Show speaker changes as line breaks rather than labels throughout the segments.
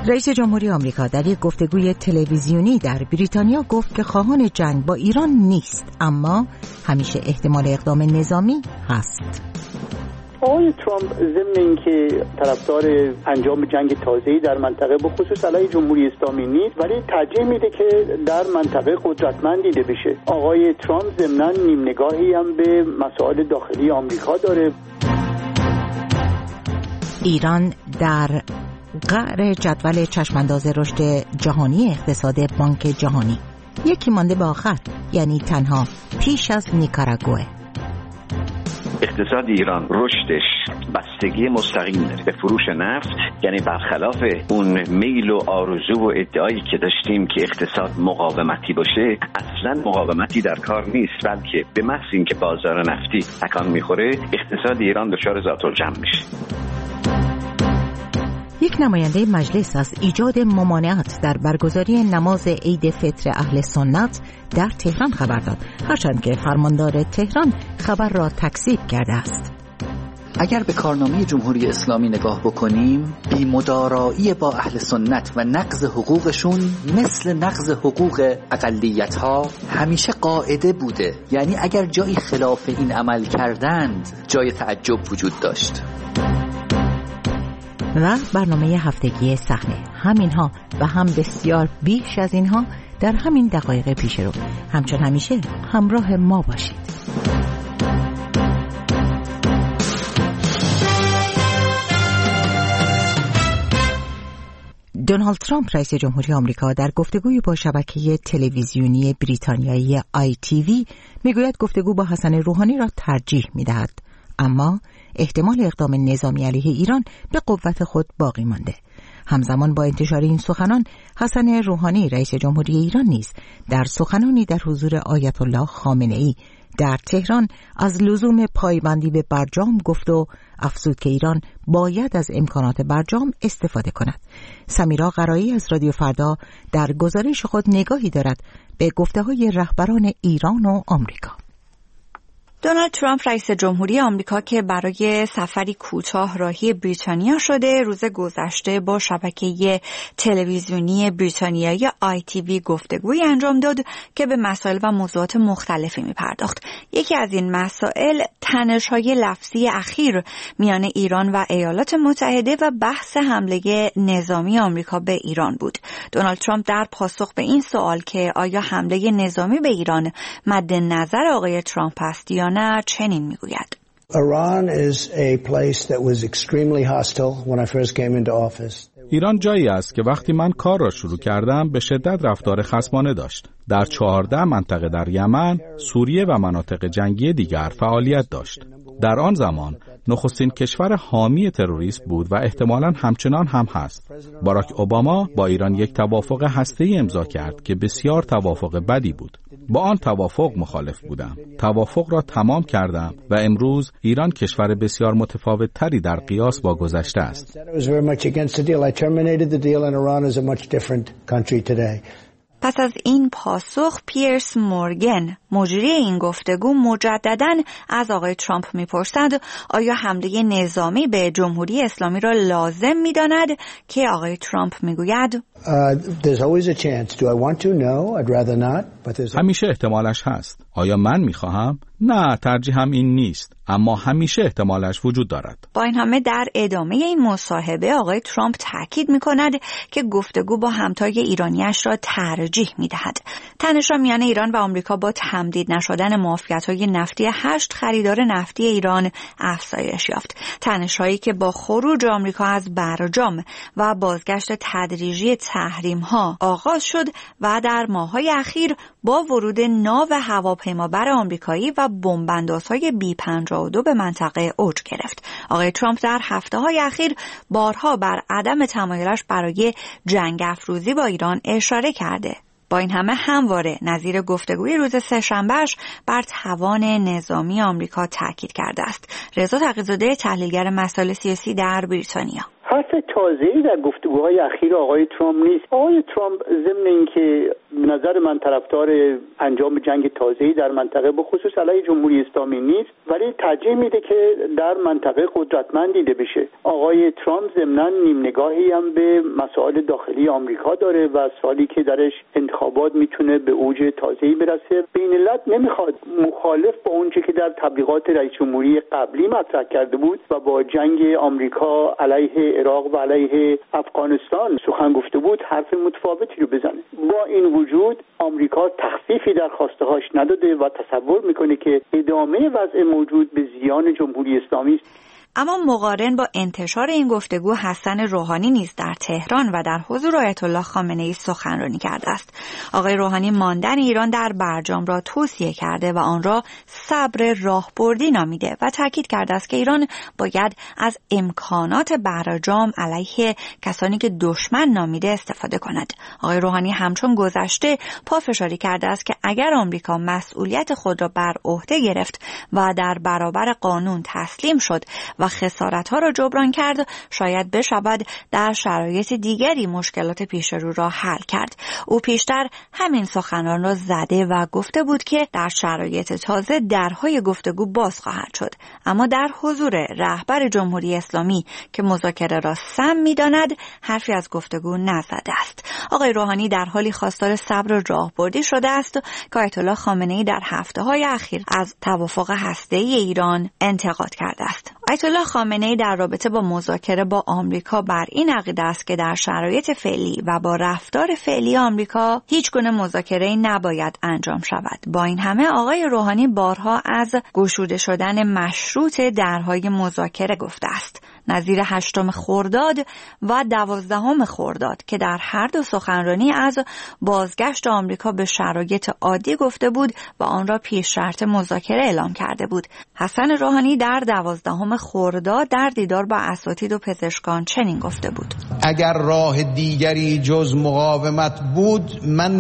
رئیس جمهوری آمریکا در یک گفتگوی تلویزیونی در بریتانیا گفت که خواهان جنگ با ایران نیست، اما همیشه احتمال اقدام نظامی هست.
آقای ترامپ ضمن اینکه طرفدار انجام جنگ تازه‌ای در منطقه به خصوص علیه جمهوری اسلامی نیست، ولی ترجیح میده که در منطقه قدرتمند دیده بشه. آقای ترامپ ضمناً نیم نگاهی هم به مسائل داخلی آمریکا داره.
ایران در قعر جدول چشمانداز رشد جهانی اقتصاد بانک جهانی یکی مانده به آخر، یعنی تنها پیش از نیکاراگوئه.
اقتصاد ایران رشدش بستگی مستقیم داره به فروش نفت، یعنی برخلاف اون میل و آرزو و ادعایی که داشتیم که اقتصاد مقاومتی باشه، اصلا مقاومتی در کار نیست، بلکه به محض اینکه بازار نفتی تکان میخوره اقتصاد ایران دچار ذات‌الجمع میشه.
یک نماینده مجلس از ایجاد ممانعت در برگزاری نماز عید فطر اهل سنت در تهران خبر داد، هرچند که فرماندار تهران خبر را تکذیب کرده است.
اگر به کارنامه جمهوری اسلامی نگاه بکنیم، بی‌مدارایی با اهل سنت و نقض حقوقشون مثل نقض حقوق اقلیت‌ها همیشه قاعده بوده. یعنی اگر جایی خلاف این عمل کردند، جای تعجب وجود داشت.
و برنامه هفتگی صحنه، همینها و هم بسیار بیش از اینها در همین دقایق پیش رو. همچون همیشه همراه ما باشید. دونالد ترامپ رئیس جمهوری آمریکا در گفتگوی با شبکه تلویزیونی بریتانیایی ITV میگوید گفتگو با حسن روحانی را ترجیح میدهد، اما احتمال اقدام نظامی علیه ایران به قوت خود باقی مانده. همزمان با انتشار این سخنان، حسن روحانی رئیس جمهوری ایران نیز در سخنانی در حضور آیت الله خامنه‌ای در تهران از لزوم پایبندی به برجام گفت و افزود که ایران باید از امکانات برجام استفاده کند. سمیرا قرایی از رادیو فردا در گزارش خود نگاهی دارد به گفته‌های رهبران ایران و آمریکا.
دونالد ترامپ رئیس جمهوری آمریکا که برای سفری کوتاه راهی بریتانیا شده، روز گذشته با شبکه تلویزیونی بریتانیایی ITV گفتگویی انجام داد که به مسائل و موضوعات مختلفی می‌پرداخت. یکی از این مسائل تنش‌های لفظی اخیر میان ایران و ایالات متحده و بحث حمله نظامی آمریکا به ایران بود. دونالد ترامپ در پاسخ به این سوال که آیا حمله نظامی به ایران مد نظر آقای ترامپ است یا نه چنین میگوید:
ایران جایی است که وقتی من کار را شروع کردم به شدت رفتار خصمانه داشت. در 14 منطقه در یمن، سوریه و مناطق جنگی دیگر فعالیت داشت. در آن زمان نخستین کشور حامی تروریسم بود و احتمالاً همچنان هم هست. باراک اوباما با ایران یک توافق هسته‌ای امضا کرد که بسیار توافق بدی بود. با آن توافق مخالف بودم. توافق را تمام کردم و امروز ایران کشور بسیار متفاوت تری در قیاس با گذشته است.
پس از این پاسخ پیرس مورگن مجری این گفتگو مجدداً از آقای ترامپ میپرسد آیا حمله نظامی به جمهوری اسلامی را لازم میداند که آقای ترامپ میگوید
همیشه احتمالش هست. آیا من میخواهم؟ نه، ترجیحم این نیست، اما همیشه احتمالش وجود دارد.
با این همه در ادامه این مصاحبه آقای ترامپ تاکید میکند که گفتگو با همتای ایرانیش را ترجیح میدهد. تنش میان ایران و آمریکا با تمدید نشدن معافیت‌های نفتی 8 خریدار نفتی ایران افزایش یافت. تنش‌هایی که با خروج آمریکا از برجام و بازگشت تدریجی تحریم‌ها آغاز شد و در ماه‌های اخیر با ورود ناو هواپیمابر آمریکایی و بمب‌اندازهای B-52 به منطقه اوج گرفت. آقای ترامپ در هفته‌های اخیر بارها بر عدم تمایلش برای جنگ افروزی با ایران اشاره کرده. با این همه همواره نظیر گفتگوی روز سه‌شنبه‌اش بر توان نظامی آمریکا تاکید کرده است. رضا تقی‌زاده تحلیلگر مسائل سیاسی در بریتانیا:
حرف تازه‌ای در گفتگوهای اخیر آقای ترامپ نیست. آقای ترامپ ضمن اینکه به نظر من طرفدار انجام جنگ تازه‌ای در منطقه به خصوص علیه جمهوری اسلامی نیست، ولی ترجیح میده که در منطقه قدرتمند دیده بشه. آقای ترامپ ضمناً نیم نگاهی هم به مسائل داخلی آمریکا داره و سالی که درش انتخابات میتونه به اوج تازه‌ای برسه. بین الملل نمیخواد مخالف با اونچه که در تبلیغات رئیس جمهوری قبلی مطرح کرده بود و با جنگ آمریکا علیه عراق و علیه افغانستان سخن گفته بود حرف متفاوتی رو بزنه. با این وجود آمریکا تخفیفی در خواسته‌هاش نداده و تصور میکنه که ادامه وضع موجود به زیان جمهوری اسلامی است.
اما مقارن با انتشار این گفتگو حسن روحانی نیز در تهران و در حضور آیت الله خامنه‌ای سخنرانی کرده است. آقای روحانی ماندن ایران در برجام را توصیه کرده و آن را صبر راهبردی نامیده و تاکید کرده است که ایران باید از امکانات برجام علیه کسانی که دشمن نامیده استفاده کند. آقای روحانی همچون گذشته پافشاری کرده است که اگر آمریکا مسئولیت خود را بر عهده گرفت و در برابر قانون تسلیم شد و خسارت‌ها را جبران کرد، شاید بشود در شرایط دیگری مشکلات پیش رو را حل کرد. او پیشتر همین سخنان را زده و گفته بود که در شرایط تازه درهای گفتگو باز خواهد شد. اما در حضور رهبر جمهوری اسلامی که مذاکره را سم می‌داند، حرفی از گفتگو نزده است. آقای روحانی در حالی خواستار صبر راهبردی شده است که آیت الله خامنه‌ای در هفته‌های اخیر از توافق هسته‌ای ایران انتقاد کرده است. آیت الله خامنه‌ای در رابطه با مذاکره با آمریکا بر این عقیده است که در شرایط فعلی و با رفتار فعلی آمریکا هیچگونه مذاکره‌ای نباید انجام شود. با این همه آقای روحانی بارها از گشوده شدن مشروط درهای مذاکره گفته است. نظیر 8 خرداد و 12 خرداد که در هر دو سخنرانی از بازگشت آمریکا به شرایط عادی گفته بود و آن را پیش شرط مذاکره اعلام کرده بود. حسن روحانی در 12 خرداد در دیدار با اساتید و پزشکان چنین گفته بود:
اگر راه دیگری جز مقاومت بود من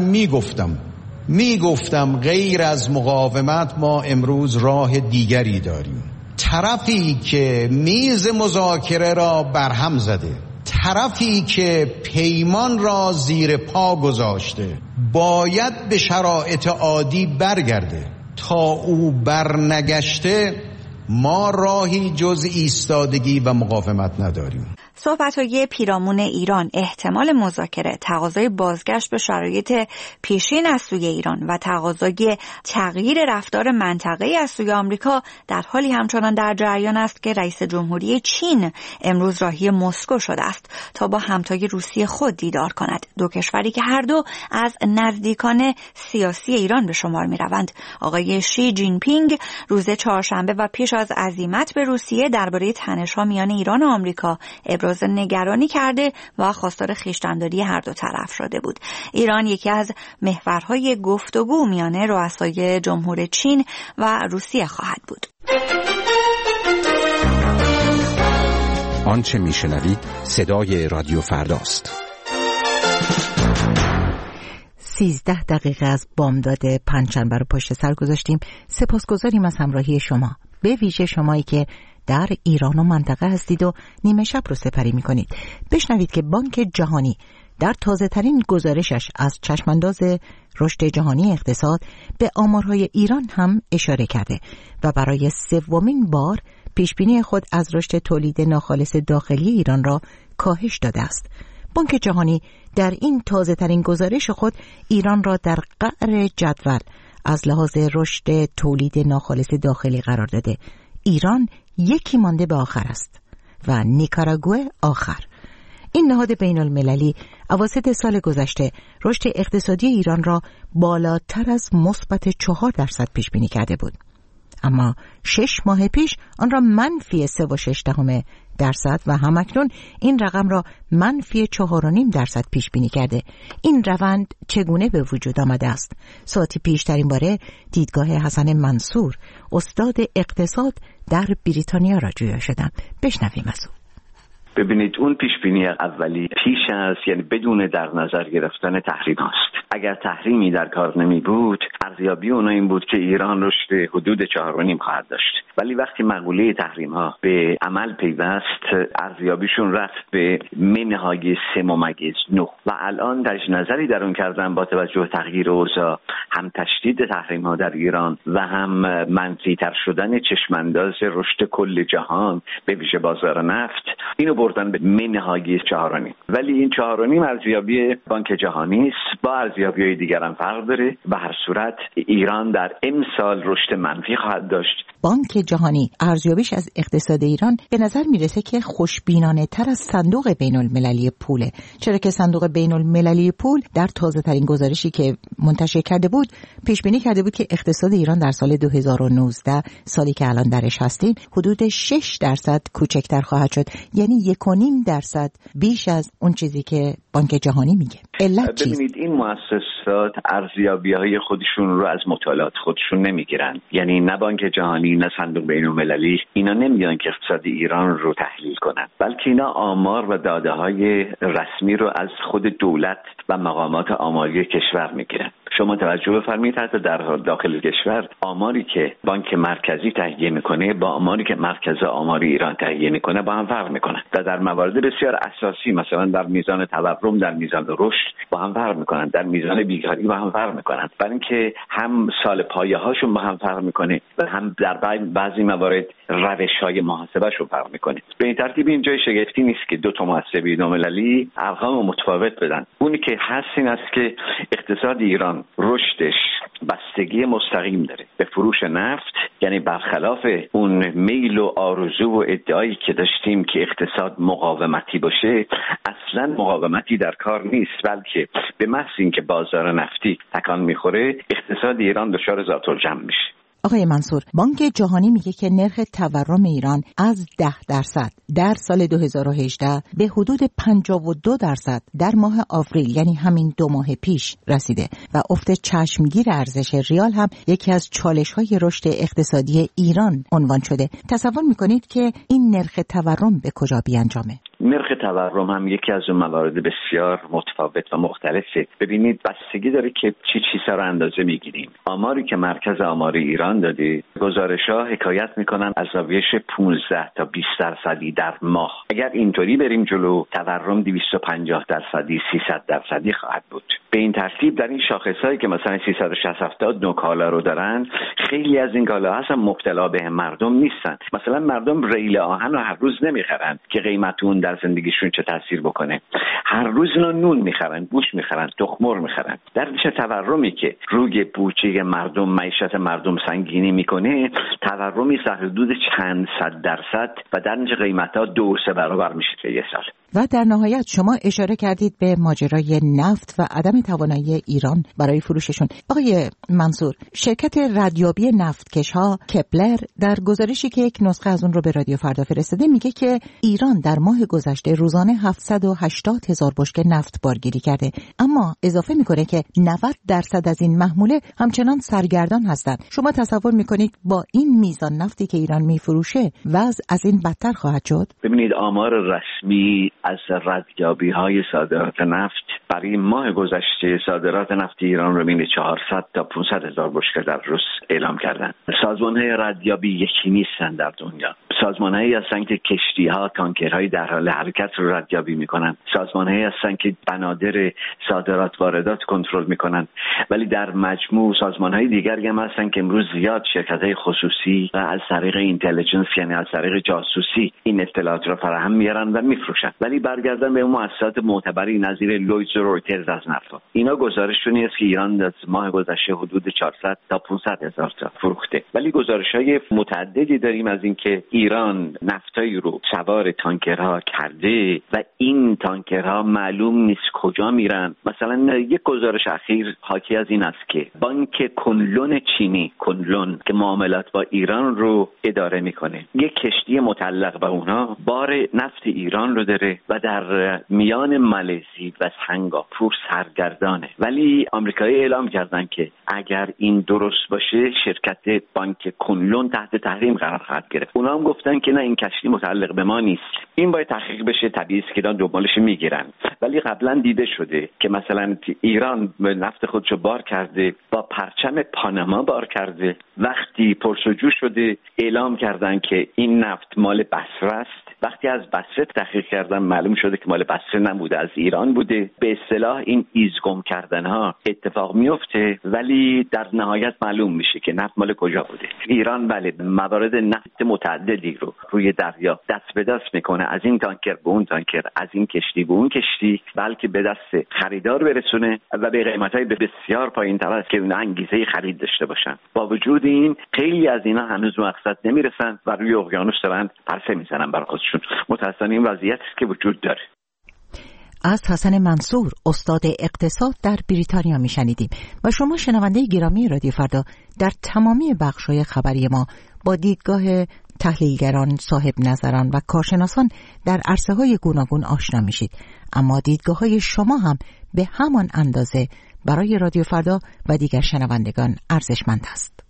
میگفتم غیر از مقاومت ما امروز راه دیگری داریم. طرفی که میز مذاکره را برهم زده، طرفی که پیمان را زیر پا گذاشته، باید به شرایط عادی برگرده. تا او برنگشته ما راهی جز ایستادگی و مقاومت نداریم.
صحبت‌های پیرامون ایران، احتمال مذاکره، تقاضای بازگشت به شرایط پیشین از سوی ایران و تقاضای تغییر رفتار منطقه‌ای از سوی آمریکا در حالی همچنان در جریان است که رئیس جمهوری چین امروز راهی مسکو شده است تا با همتای روسیه خود دیدار کند. دو کشوری که هر دو از نزدیکان سیاسی ایران به شمار می‌روند. آقای شی جین پینگ روز چهارشنبه و پیش از عزیمت به روسیه درباره تنش‌ها میان ایران و آمریکا ابراز نگرانی کرده و خواستار خویشتن‌داری هر دو طرف شده بود. ایران یکی از محورهای گفتگو میان رؤسای جمهور چین و روسیه خواهد بود.
آنچه میشنوید صدای رادیو فرداست.
13 دقیقه از بامداد پنجشنبه رو پشت سر گذاشتیم. سپاسگزاریم از همراهی شما، به ویژه شمایی که در ایران و منطقه هستید و نیمه شب رو سپری میکنید. بشنوید که بانک جهانی در تازه ترین گزارشش از چشمانداز رشد جهانی اقتصاد به آمارهای ایران هم اشاره کرده و برای 3مین بار پیشبینی خود از رشد تولید ناخالص داخلی ایران را کاهش داده است. بانک جهانی در این تازه ترین گزارش خود ایران را در قعر جدول از لحاظ رشد تولید ناخالص داخلی قرار داده. ایران یکی مانده به آخر است و نیکاراگوئه آخر. این نهاد بین المللی اواسط سال گذشته رشد اقتصادی ایران را بالاتر از مثبت 4% پیش بینی کرده بود، اما 6 ماه پیش آن را منفی 3.6% و همکنون این رقم را منفی 4.5% پیش بینی کرده. این روند چگونه به وجود آمده است؟ ساعتی پیش در این باره دیدگاه حسن منصور، استاد اقتصاد در بریتانیا را جویا شدم. بشنویم از او.
ببینید اون پیش بینی اولی پیش از یعنی بدون در نظر گرفتن تحریم هست. اگر تحریمی در کار نمی بود ارزیابی اونا این بود که ایران رشد حدود 4.5 خواهد داشت، ولی وقتی مقوله تحریم ها به عمل پیوست ارزیابیشون رفت به منهای 3.9 و الان در نظری در اون کردن با توجه تغییر اوضاع، هم تشدید تحریم ها در ایران و هم منفی تر شدن چشمانداز رشد کل جهان به ویژه بازار نفت، اینو بردن به منهای 4.5. ولی این 4.5 ارزیابی بانک جهانی است، با ارزیابی‌های دیگر هم فرق داره. به هر صورت ایران در امسال رشد منفی خواهد داشت.
بانک جهانی ارزیابیش از اقتصاد ایران به نظر میرسه که خوشبینانه تر از صندوق بین المللی پوله، چرا که صندوق بین المللی پول در تازه ترین گزارشی که منتشر کرده بود پیش بینی کرده بود که اقتصاد ایران در سال 2019 سالی که الان درش هستیم حدود 6% کوچکتر خواهد شد، یعنی 1.5% بیش از اون چیزی که بانک جهانی میگه. علت چیست؟
ببینید این مؤسسات ارزیابی‌های خودشون رو از مطالعات خودشون نمیگیرن، یعنی نه بانک جهانی نه صندوق بین‌المللی اینا نمیان که اقتصاد ایران رو تحلیل کنن، بلکه اینا آمار و داده‌های رسمی رو از خود دولت و مقامات آماری کشور میگیرن. شما توجه بفرمایید حتی در داخل کشور آماری که بانک مرکزی تهیه میکنه با آماری که مرکز آماری ایران تهیه میکنه با هم فرق میکنن و در موارد بسیار اساسی مثلا در میزان تورم، در میزان رشد با هم فرق میکنن، در میزان بیکاری با هم فرق میکنن، برای اینکه هم سال پایه هاشون با هم فرق میکنه و هم در بعضی موارد روش‌های محاسبهشون فرق میکنه. به این ترتیب اینجای شگفتی نیست که دو تا مؤسسه بین‌المللی ارقام متفاوت بدن. اونی که هست این است که اقتصاد ایران رشدش بستگی مستقیم داره به فروش نفت، یعنی برخلاف اون میل و آرزو و ادعایی که داشتیم که اقتصاد مقاومتی باشه، اصلا مقاومتی در کار نیست، بلکه به محض اینکه بازار نفتی تکان میخوره اقتصاد ایران دچار ذات‌الجمع میشه.
آقای منصور، بانک جهانی میگه که نرخ تورم ایران از 10% در سال 2018 به حدود 52% در ماه آوریل، یعنی همین 2 ماه پیش رسیده و افت چشمگیر ارزش ریال هم یکی از چالش‌های رشد اقتصادی ایران عنوان شده. تصور میکنید که این نرخ تورم به کجا بیانجامه؟
نرخ تورم هم یکی از اون موارد بسیار متفاوت و مختلفه. ببینید بستگی داره که چی چیزا رو اندازه میگیریم. آماری که مرکز آماری ایران داده، گزارش‌ها حکایت میکنن از زاویه 15 تا 20% در ماه. اگر اینطوری بریم جلو تورم 250%، 300% خواهد بود. به این ترتیب در این شاخص‌هایی که مثلا 360 نوع کالا رو دارن، خیلی از این کالاها اصلا مبتلا به مردم نیستن. مثلا مردم ریل آهن رو هر روز نمیخرن که قیمت اون در زندگیشون چه تاثیر بکنه. هر روز نون میخرن، گوشت میخرن، تخم‌مرغ میخرن. در نتیجه تورمی که روی بودجه مردم، معیشت مردم سنگینی میکنه، تورمی حدود چند صد درصد و در نتیجه قیمت‌ها 2-3 برابر میشه تا یه سال.
و در نهایت شما اشاره کردید به ماجرای نفت و عدم توانایی ایران برای فروششون. آقای منصور، شرکت ردیابی نفتکش‌ها کپلر در گزارشی که یک نسخه از اون رو به رادیو فردا فرستاده میگه که ایران در ماه گذشته روزانه 780,000 بشکه نفت بارگیری کرده، اما اضافه میکنه که 90% از این محموله همچنان سرگردان هستند. شما تصور میکنید با این میزان نفتی که ایران میفروشه وضع از این بدتر خواهد شد؟
ببینید آمار رسمی از ردیابی‌های صادرات نفت برای ماه گذشته صادرات نفت ایران رو بین 400 تا 500,000 بشکه در روز اعلام کردن. سازمان‌های ردیابی یکی نیستن در دنیا. سازمان‌هایی هستن که کشتی‌ها، تانکرهای در حال حرکت رو ردیابی می‌کنن. سازمان‌هایی هستن که بنادر صادرات واردات کنترل می‌کنن. ولی در مجموع سازمان‌های دیگری هم هستن که امروز زیاد شرکت‌های خصوصی و از طریق اینتلیجنس، یعنی از طریق جاسوسی، این اطلاعات رو فراهم میارن و میفروشن. ولی برگردن به اون مؤسسات معتبری نظیر لویدز و رویترز از نفت، اینا گزارششون است که ایران از ماه گذشته حدود 400 تا 500,000 تا فروخته. ولی گزارش‌های متعددی داریم از اینکه ایران نفتایی رو سوار تانکرها کرده و این تانکرها معلوم نیست کجا میرن. مثلا یک گزارش اخیر حاکی از این است که بانک کنلون چینی، کنلون که معاملات با ایران رو اداره میکنه، یک کشتی متعلق به اونها بار نفت ایران رو داره و در میان مالزی و سنگاپور سرگردانه. ولی آمریکایی اعلام کردن که اگر این درست باشه شرکت بانک کنلون تحت تحریم قرار خواهد گرفت. اونا هم گفتن که نه، این کشتی متعلق به ما نیست، این باید تحقیق بشه. طبیعی است که ایران دنبالش میگیرن، ولی قبلا دیده شده که مثلا ایران نفت خودشو بار کرده، با پرچم پاناما بار کرده. وقتی پرسجو شده اعلام کردن که این نفت مال بصره است. وقتی از بصره تحقیق کردن معلوم شده که مال بصره نبوده، از ایران بوده. به اصطلاح این ایزگم کردن ها اتفاق میفته، ولی در نهایت معلوم میشه که نفت مال کجا بوده. ایران بله موارد نفت متعددی رو روی دریا دست به دست میکنه، از این تانکر به اون تانکر، از این کشتی به اون کشتی، بلکه به دست خریدار برسونه و به قیمت‌های بسیار پایین‌تر از که اون انگیزه خرید داشته باشن. با وجود این خیلی از اینا هنوز به مقصد نمیرسن و روی اقیانوس دارن پرسه میزنن برای خودشون. متأسفانه این وضعیت است که وجود داره.
از حسن منصور استاد اقتصاد در بریتانیا میشنیدیم و شما شنونده گرامی رادیو فردا در تمامی بخش‌های خبری ما با دیدگاه تحلیلگران، صاحب نظران و کارشناسان در عرصه‌های گوناگون آشنا میشید. اما دیدگاه‌های شما هم به همان اندازه برای رادیو فردا و دیگر شنوندگان ارزشمند است.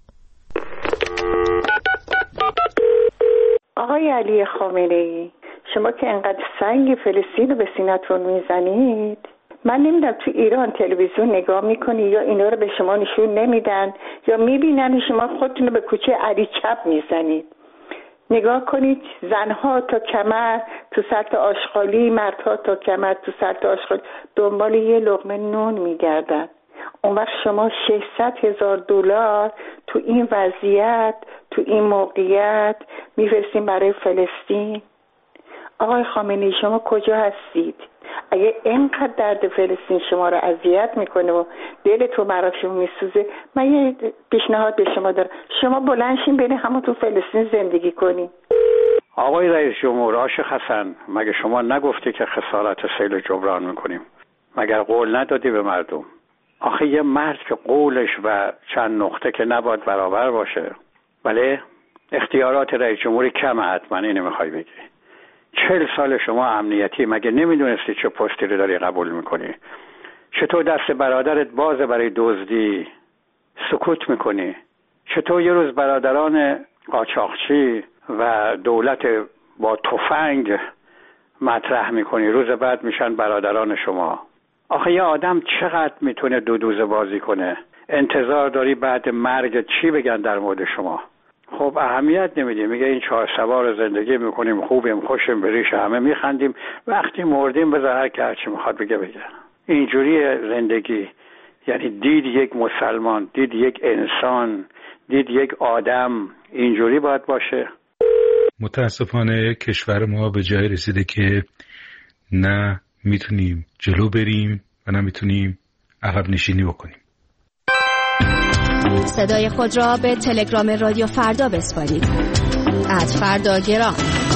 آقای علی خامنه‌ای، شما که انقدر سنگ فلسطین رو به سینه‌تون میزنید، من نمیدونم تو ایران تلویزیون نگاه میکنی یا اینا رو به شما نشون نمیدن یا میبینن شما خودتون رو به کوچه علی چپ میزنید. نگاه کنید، زنها تا کمر تو سطح آشغالی، مردها تا کمر تو سطح آشغالی دنبال یه لقمه نون میگردن. اون وقت شما $600,000 تو این وضعیت، تو این موقعیت میفرستین برای فلسطین. آقای خامنه‌ای شما کجا هستید؟ اگه اینقدر درد فلسطین شما رو اذیت میکنه و دلتون براشون میسوزه، من یه پیشنهاد به شما دارم، شما بلند شین برین همون تو فلسطین زندگی کنین.
آقای رئیس جمهور عاشق حسن، مگه شما نگفتی که خسارت سیل جبران میکنیم؟ مگر قول ندادی به مردم؟ آخه یه مرد که قولش و چند نقطه که نباید برابر باشه. بله اختیارات رئیس جمهوری کمه، حتما اینو میخوای بگی. 40 سال شما امنیتی، مگه نمیدونستی چه پستی رو داری قبول میکنی؟ چطور دست برادرت بازه برای دزدی سکوت میکنی؟ چطور یه روز برادران قاچاقچی و دولت با تفنگ مطرح میکنی، روز بعد میشن برادران شما؟ آخه یه آدم چقدر میتونه دو دوزه بازی کنه؟ انتظار داری بعد مرگ چی بگن در مورد شما؟ خب اهمیت نمیدیم، میگه این 4 سوار زندگی میکنیم، خوبیم، خوشیم، به ریش همه میخندیم، وقتی مردیم بذار هر که هرچی میخواد بگه. اینجوری زندگی یعنی دید یک مسلمان، دید یک انسان، دید یک آدم اینجوری باید باشه.
متاسفانه کشور ما به جای رسیده که نه میتونیم جلو بریم و نه میتونیم عقب نشینی بکنیم.
صدای خود را به تلگرام رادیو فردا بسپارید. @فرداگرام.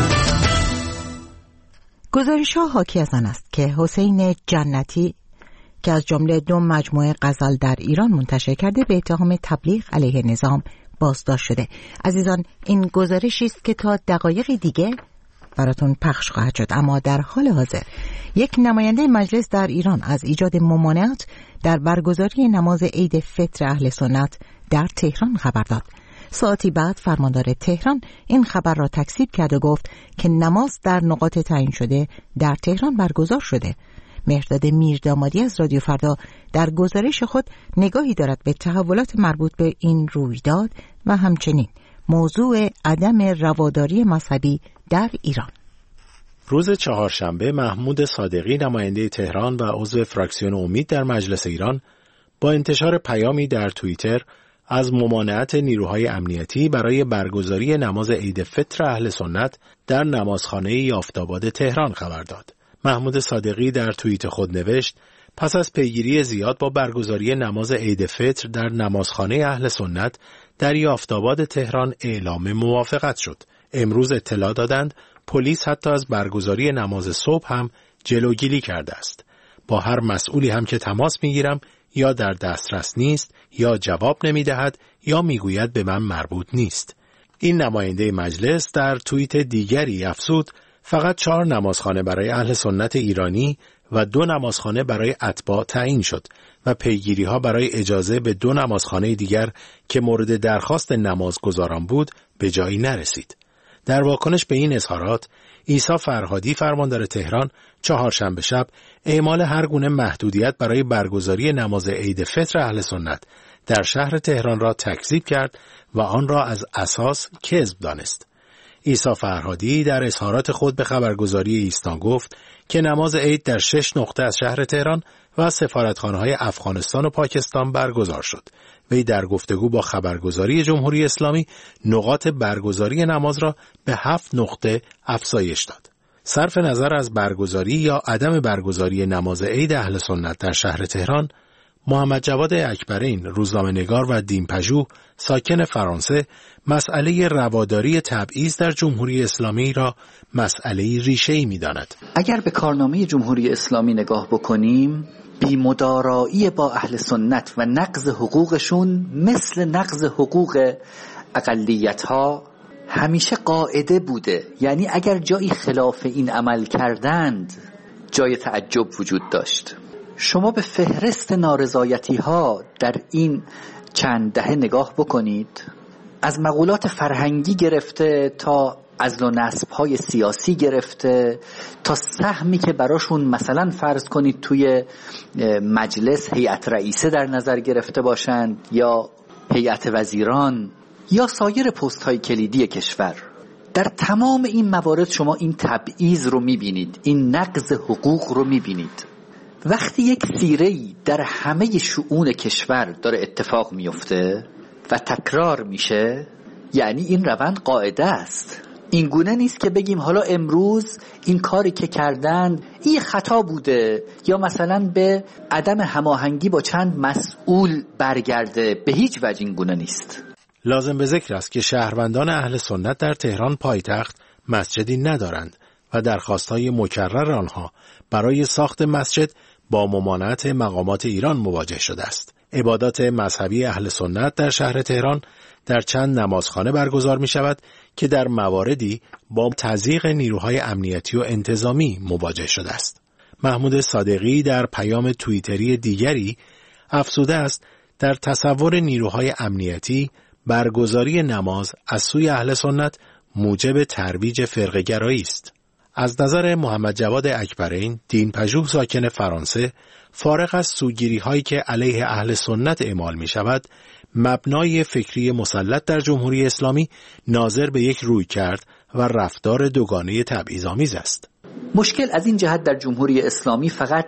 گزارش‌ها حاکی از آن است که حسین جنتی که از جمله 2 مجموعه غزل در ایران منتشر کرده به اتهام تبلیغ علیه نظام بازداشت شده. عزیزان، این گزارشی است که تا دقایقی دیگه براتون پخش خواهد شد. اما در حال حاضر یک نماینده مجلس در ایران از ایجاد ممانعت در برگزاری نماز عید فطر اهل سنت در تهران خبر داد. ساعتی بعد فرماندار تهران این خبر را تکذیب کرد و گفت که نماز در نقاط تعیین شده در تهران برگزار شده. مهرداد میردامادی از رادیو فردا در گزارش خود نگاهی دارد به تحولات مربوط به این رویداد و همچنین موضوع عدم رواداری مذهبی در ایران.
روز چهارشنبه محمود صادقی نماینده تهران و عضو فراکسیون امید در مجلس ایران با انتشار پیامی در توییتر از ممانعت نیروهای امنیتی برای برگزاری نماز عید فطر اهل سنت در نمازخانه یافت‌آباد تهران خبر داد. محمود صادقی در توییت خود نوشت: پس از پیگیری زیاد با برگزاری نماز عید فطر در نمازخانه اهل سنت در یافت‌آباد تهران اعلام موافقت شد. امروز اطلاع دادند پلیس حتی از برگزاری نماز صبح هم جلوگیری کرده است. با هر مسئولی هم که تماس میگیرم یا در دسترس نیست یا جواب نمیدهد یا میگوید به من مربوط نیست. این نماینده مجلس در توییت دیگری افزود: فقط 4 نمازخانه برای اهل سنت ایرانی و 2 نمازخانه برای اتباع تعیین شد و پیگیری ها برای اجازه به 2 نمازخانه دیگر که مورد درخواست نمازگزاران بود به جایی نرسید. در واکنش به این اظهارات، عیسی فرهادی فرماندار تهران چهارشنبه شب اعمال هر گونه محدودیت برای برگزاری نماز عید فطر اهل سنت در شهر تهران را تکذیب کرد و آن را از اساس کذب دانست. عیسی فرهادی در اظهارات خود به خبرگزاری ایسنا گفت که نماز عید در 6 نقطه از شهر تهران و سفارتخانه‌های افغانستان و پاکستان برگزار شد. وی در گفتگو با خبرگزاری جمهوری اسلامی نقاط برگزاری نماز را به 7 نقطه افزایش داد. صرف نظر از برگزاری یا عدم برگزاری نماز عید اهل سنت در شهر تهران، محمد جواد اکبرین، روزنامه‌نگار و دینپژوه ساکن فرانسه، مسئله رواداری تبعیض در جمهوری اسلامی را مسئله ریشه‌ای می‌داند.
اگر به کارنامه جمهوری اسلامی نگاه بکنیم، بی‌مدارایی با اهل سنت و نقض حقوقشون مثل نقض حقوق اقلیت‌ها همیشه قاعده بوده. یعنی اگر جایی خلاف این عمل کردند، جای تعجب وجود داشت. شما به فهرست نارضایتی‌ها در این چند دهه نگاه بکنید، از مقولات فرهنگی گرفته تا عزل و نصب‌های سیاسی گرفته تا سهمی که براشون مثلا فرض کنید توی مجلس هیئت رئیسه در نظر گرفته باشند یا هیئت وزیران یا سایر پست‌های کلیدی کشور، در تمام این موارد شما این تبعیض رو می‌بینید، این نقض حقوق رو می‌بینید. وقتی یک سیره‌ای در همه شؤون کشور داره اتفاق میفته و تکرار میشه، یعنی این روند قاعده است. این گونه نیست که بگیم حالا امروز این کاری که کردن این خطا بوده یا مثلا به عدم هماهنگی با چند مسئول برگرده. به هیچ وجه این گونه نیست.
لازم به ذکر است که شهروندان اهل سنت در تهران پایتخت مسجدی ندارند و درخواست‌های مکرر آنها برای ساخت مسجد با ممانعت مقامات ایران مواجه شده است. عبادات مذهبی اهل سنت در شهر تهران در چند نمازخانه برگزار می شود که در مواردی با تضییق نیروهای امنیتی و انتظامی مواجه شده است. محمود صادقی در پیام توییتری دیگری افزوده است در تصور نیروهای امنیتی برگزاری نماز از سوی اهل سنت موجب ترویج فرقه‌گرایی است. از نظر محمد جواد اکبرین، دینپژوه ساکن فرانسه، فارغ از سوگیری‌هایی که علیه اهل سنت اعمال می‌شود، مبنای فکری مسلط در جمهوری اسلامی ناظر به یک رویکرد و رفتار دوگانه تبعیض‌آمیز است.
مشکل از این جهت در جمهوری اسلامی فقط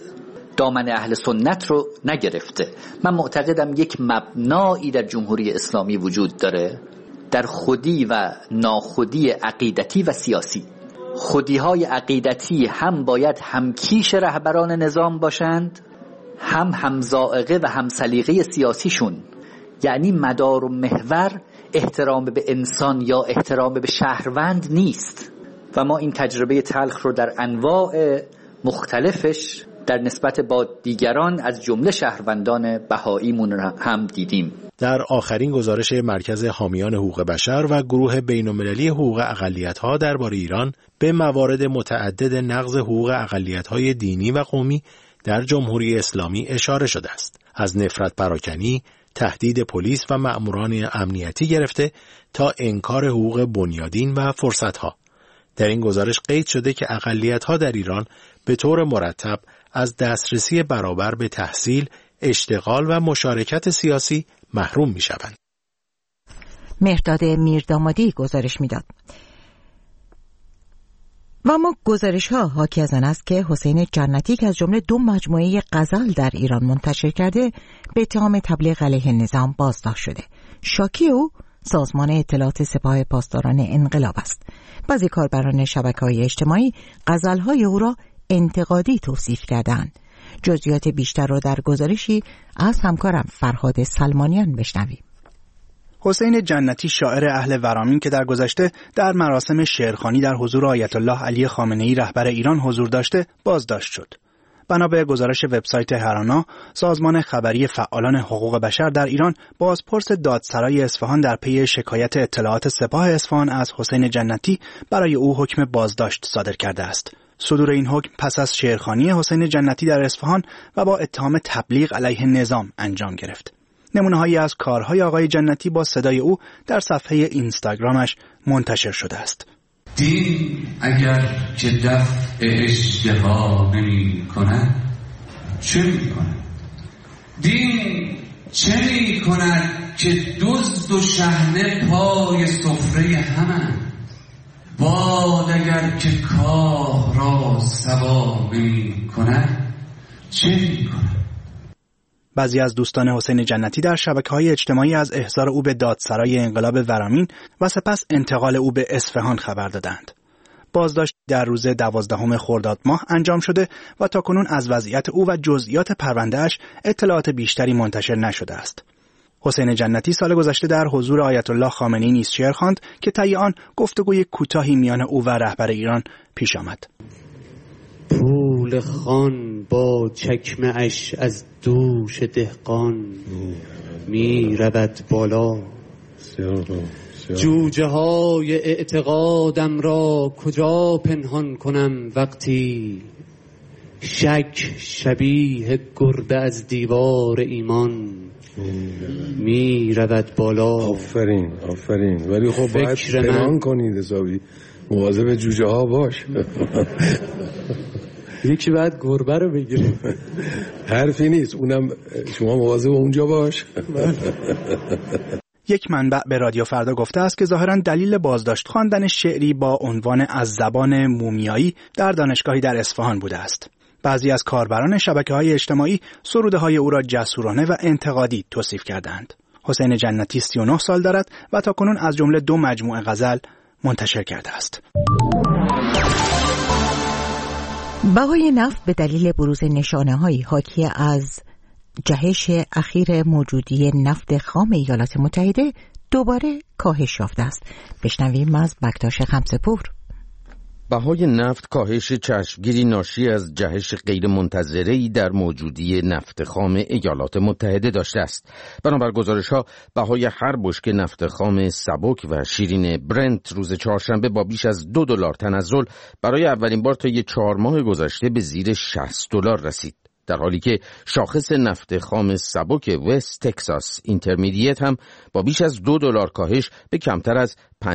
دامن اهل سنت رو نگرفته. من معتقدم یک مبنایی در جمهوری اسلامی وجود داره، در خودی و ناخودی عقیدتی و سیاسی. خودی‌های عقیدتی هم باید همکیش رهبران نظام باشند، هم همزائقه و همسلیقه سیاسیشون. یعنی مدار و محور احترام به انسان یا احترام به شهروند نیست و ما این تجربه تلخ رو در انواع مختلفش در نسبت با دیگران از جمله شهروندان بهاییمون هم دیدیم.
در آخرین گزارش مرکز حامیان حقوق بشر و گروه بین‌المللی حقوق اقلیت‌ها درباره ایران به موارد متعدد نقض حقوق اقلیت‌های دینی و قومی در جمهوری اسلامی اشاره شده است. از نفرت پراکنی، تهدید پلیس و مأموران امنیتی گرفته تا انکار حقوق بنیادین و فرصت‌ها. در این گزارش قید شده که اقلیت‌ها در ایران به طور مرتب از دسترسی برابر به تحصیل، اشتغال و مشارکت سیاسی محروم می‌شوند.
مهرداد میردامادی گزارش میداد. و اما گزارش‌ها حاکی از آن است که حسین جنتی که از جمله 2 مجموعه غزل در ایران منتشر کرده به اتهام تبلیغ علیه نظام بازداشت شده. شاکی او سازمان اطلاعات سپاه پاسداران انقلاب است. بعضی کاربران شبکه‌های اجتماعی غزل‌های او را انتقادی توصیف کردند. جزئیات بیشتر را در گزارشی از همکارم فرهاد سلمانیان بشنویم.
حسین جنتی شاعر اهل ورامین که در گذشته در مراسم شعرخوانی در حضور آیت الله علی خامنه‌ای رهبر ایران حضور داشته بازداشت شد. بنا به گزارش وبسایت هرانا، سازمان خبری فعالان حقوق بشر در ایران بازپرس دادسرای اصفهان در پی شکایت اطلاعات سپاه اصفهان از حسین جنتی برای او حکم بازداشت صادر کرده است. صدور این حکم پس از شعرخوانی حسین جنتی در اصفهان و با اتهام تبلیغ علیه نظام انجام گرفت. نمونه‌هایی از کارهای آقای جنتی با صدای او در صفحه اینستاگرامش منتشر شده است.
دین اگر که دفع اشتها نمی کند چه می کند؟ دین چه می کند که دزد و شحنه پای سفره همند؟ باد اگر که کاه را سوا نمی کند چه می کند؟
بعضی از دوستان حسین جنتی در شبکه‌های اجتماعی از احضار او به دادسرای انقلاب ورامین و سپس انتقال او به اصفهان خبر دادند. بازداشت در روز 12 خرداد ماه انجام شده و تاکنون از وضعیت او و جزئیات پرونده‌اش اطلاعات بیشتری منتشر نشده است. حسین جنتی سال گذشته در حضور آیت الله خامنه‌ای نیز شعر خواند که طی آن گفتگوی کوتاهی میان او و رهبر ایران پیش آمد.
پول خان با چکمه اش از دوش دهقان می رود بالا، جوجه های اعتقادم را کجا پنهان کنم وقتی شک شبیه گربه از دیوار ایمان می رود بالا.
آفرین ولی خب باید پنهان کنید، حسابی مواظب جوجه ها باش.
یکی باید گربه رو بگیره.
حرفی نیست، اونم شما مواظب اونجا باش.
یک منبع به رادیو فردا گفته است که ظاهراً دلیل بازداشت خواندن شعری با عنوان از زبان مومیایی در دانشگاهی در اصفهان بوده است. بعضی از کاربران شبکه‌های اجتماعی سروده‌های او را جسورانه و انتقادی توصیف کردند. حسین جنتی 39 سال دارد و تاکنون از جمله 2 مجموعه غزل منتشر کرده است.
بهای نفت به دلیل بروز نشانه‌های حاکی از جهش اخیر موجودی نفت خام ایالات متحده دوباره کاهش یافته است. بشنویم از بکتاش خمسه‌پور.
بهای نفت کاهش چشمگیری ناشی از جهش غیرمنتظره‌ای در موجودی نفت خام ایالات متحده داشته است. بنابر گزارش‌ها بهای هر بشکه نفت خام سبک و شیرین برنت روز چهارشنبه با بیش از $2 تنزل برای اولین بار طی 4 ماه گذشته به زیر $60 رسید، در حالی که شاخص نفت خام سبک وست تکساس اینترمدیت هم با بیش از $2 کاهش به کمتر از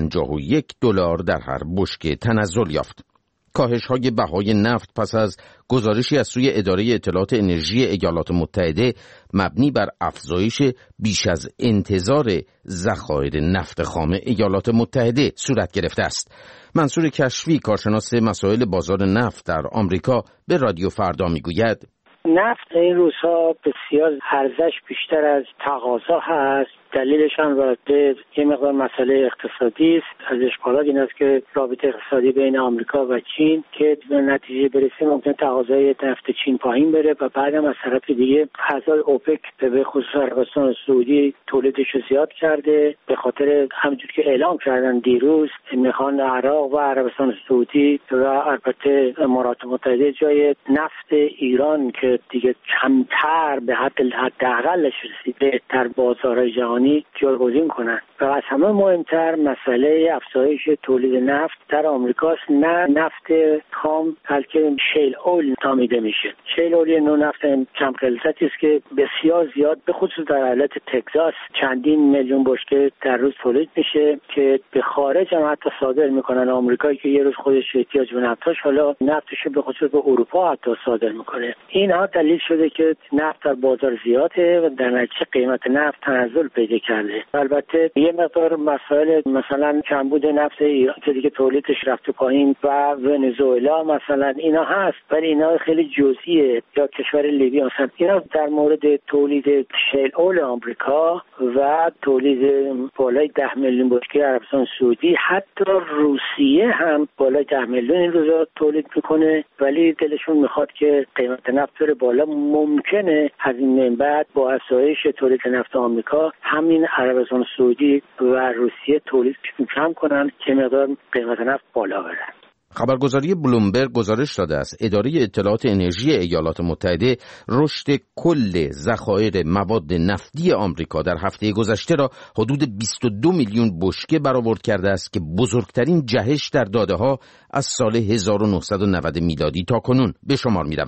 $51 در هر بشکه تنزل یافت. کاهش‌های بهای نفت پس از گزارشی از سوی اداره اطلاعات انرژی ایالات متحده مبنی بر افزایش بیش از انتظار ذخایر نفت خام ایالات متحده صورت گرفته است. منصور کشفی، کارشناس مسائل بازار نفت در آمریکا، به رادیو فردا میگوید
نفت این روزها بسیار ارزش بیشتر از تقاضا هست. دلیلش هم البته یه مقدار مسئله اقتصادی است. از اشکالات این است که رابطه اقتصادی بین آمریکا و چین که به نتیجه برسه ممکن تقاضای نفت چین پایین بره و بعدم از طرف دیگه اعضای اوپک به خصوص عربستان سعودی تولیدش رو زیاد کرده. به خاطر همونجور که اعلام کردن دیروز میخوان عراق و عربستان سعودی و البته امارات متحده جای نفت ایران که دیگه کمتر به حداقلش رسیده در بازار جهانی جایگزین کنن. و از همه مهمتر مسئله افزایش تولید نفت در آمریکاست، نه نفت خام بلکه شیل اول نامیده میشه. شیل اول نوع نفت کم غلظتی است که بسیار زیاد به خصوص در ایالت تگزاس چندین میلیون بشکه در روز تولید میشه که به خارج هم حتی صادر میکنن. آمریکایی که یه روز خودش احتیاج به نفتاش حالا نفتش به خصوص به اروپا حتی صادر میکنه. اینها دلیل شده که نفت در بازار زیاده و در نتیجه قیمت نفت تنزل پیدا کرده. البته یه مقدار مسائل مثلا کمبود نفت ایران که دیگه تولیدش رفته پایین و ونزوئلا مثلا اینا هست، ولی اینا خیلی جزئیه. یا کشور لیبی مثلا اینا در مورد تولید شیل اول آمریکا و تولید بالای 10 میلیون بشکه عربستان سعودی، حتی روسیه هم بالای 10 میلیون این روزا تولید میکنه، ولی دلشون میخواد که قیمت نفت بره بالا. ممکنه از این بعد با افزایش تولید نفت آمریکا همین عربستان سعودی و روسیه تولید کم کنن که مقدار قیمت نفت بالا بره.
خبرگزاری بلومبرگ گزارش داده است اداره اطلاعات انرژی ایالات متحده رشد کل ذخایر مواد نفتی آمریکا در هفته گذشته را حدود 22 میلیون بشکه برآورد کرده است که بزرگترین جهش در داده‌ها از سال 1990 میلادی تا کنون به شمار می‌رود.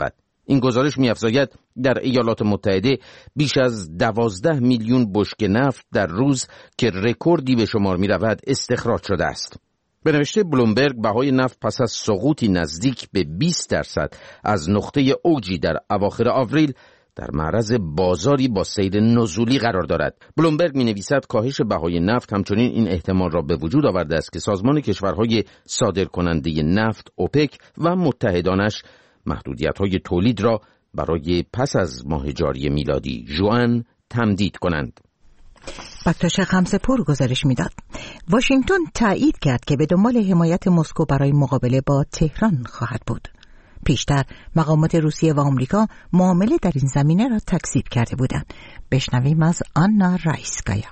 این گزارش می‌افزاید در ایالات متحده بیش از 12 میلیون بشکه نفت در روز که رکوردی به شمار می‌رود استخراج شده است. به نوشته بلومبرگ بهای نفت پس از سقوطی نزدیک به 20% از نقطه اوجی در اواخر آوریل در معرض بازاری با سیر نزولی قرار دارد. بلومبرگ می‌نویسد کاهش بهای نفت همچنین این احتمال را به وجود آورده است که سازمان کشورهای صادرکننده نفت اوپک و متحدانش محدودیت‌های تولید را برای پس از ماه جاری میلادی ژوئن تمدید کنند.
بکتاش خمسه‌پور گزارش میداد واشنگتن تایید کرد که به دنبال حمایت مسکو برای مقابله با تهران خواهد بود. پیشتر مقامات روسیه و آمریکا معامله در این زمینه را تکذیب کرده بودند. بشنویم از آنا رایسکایا.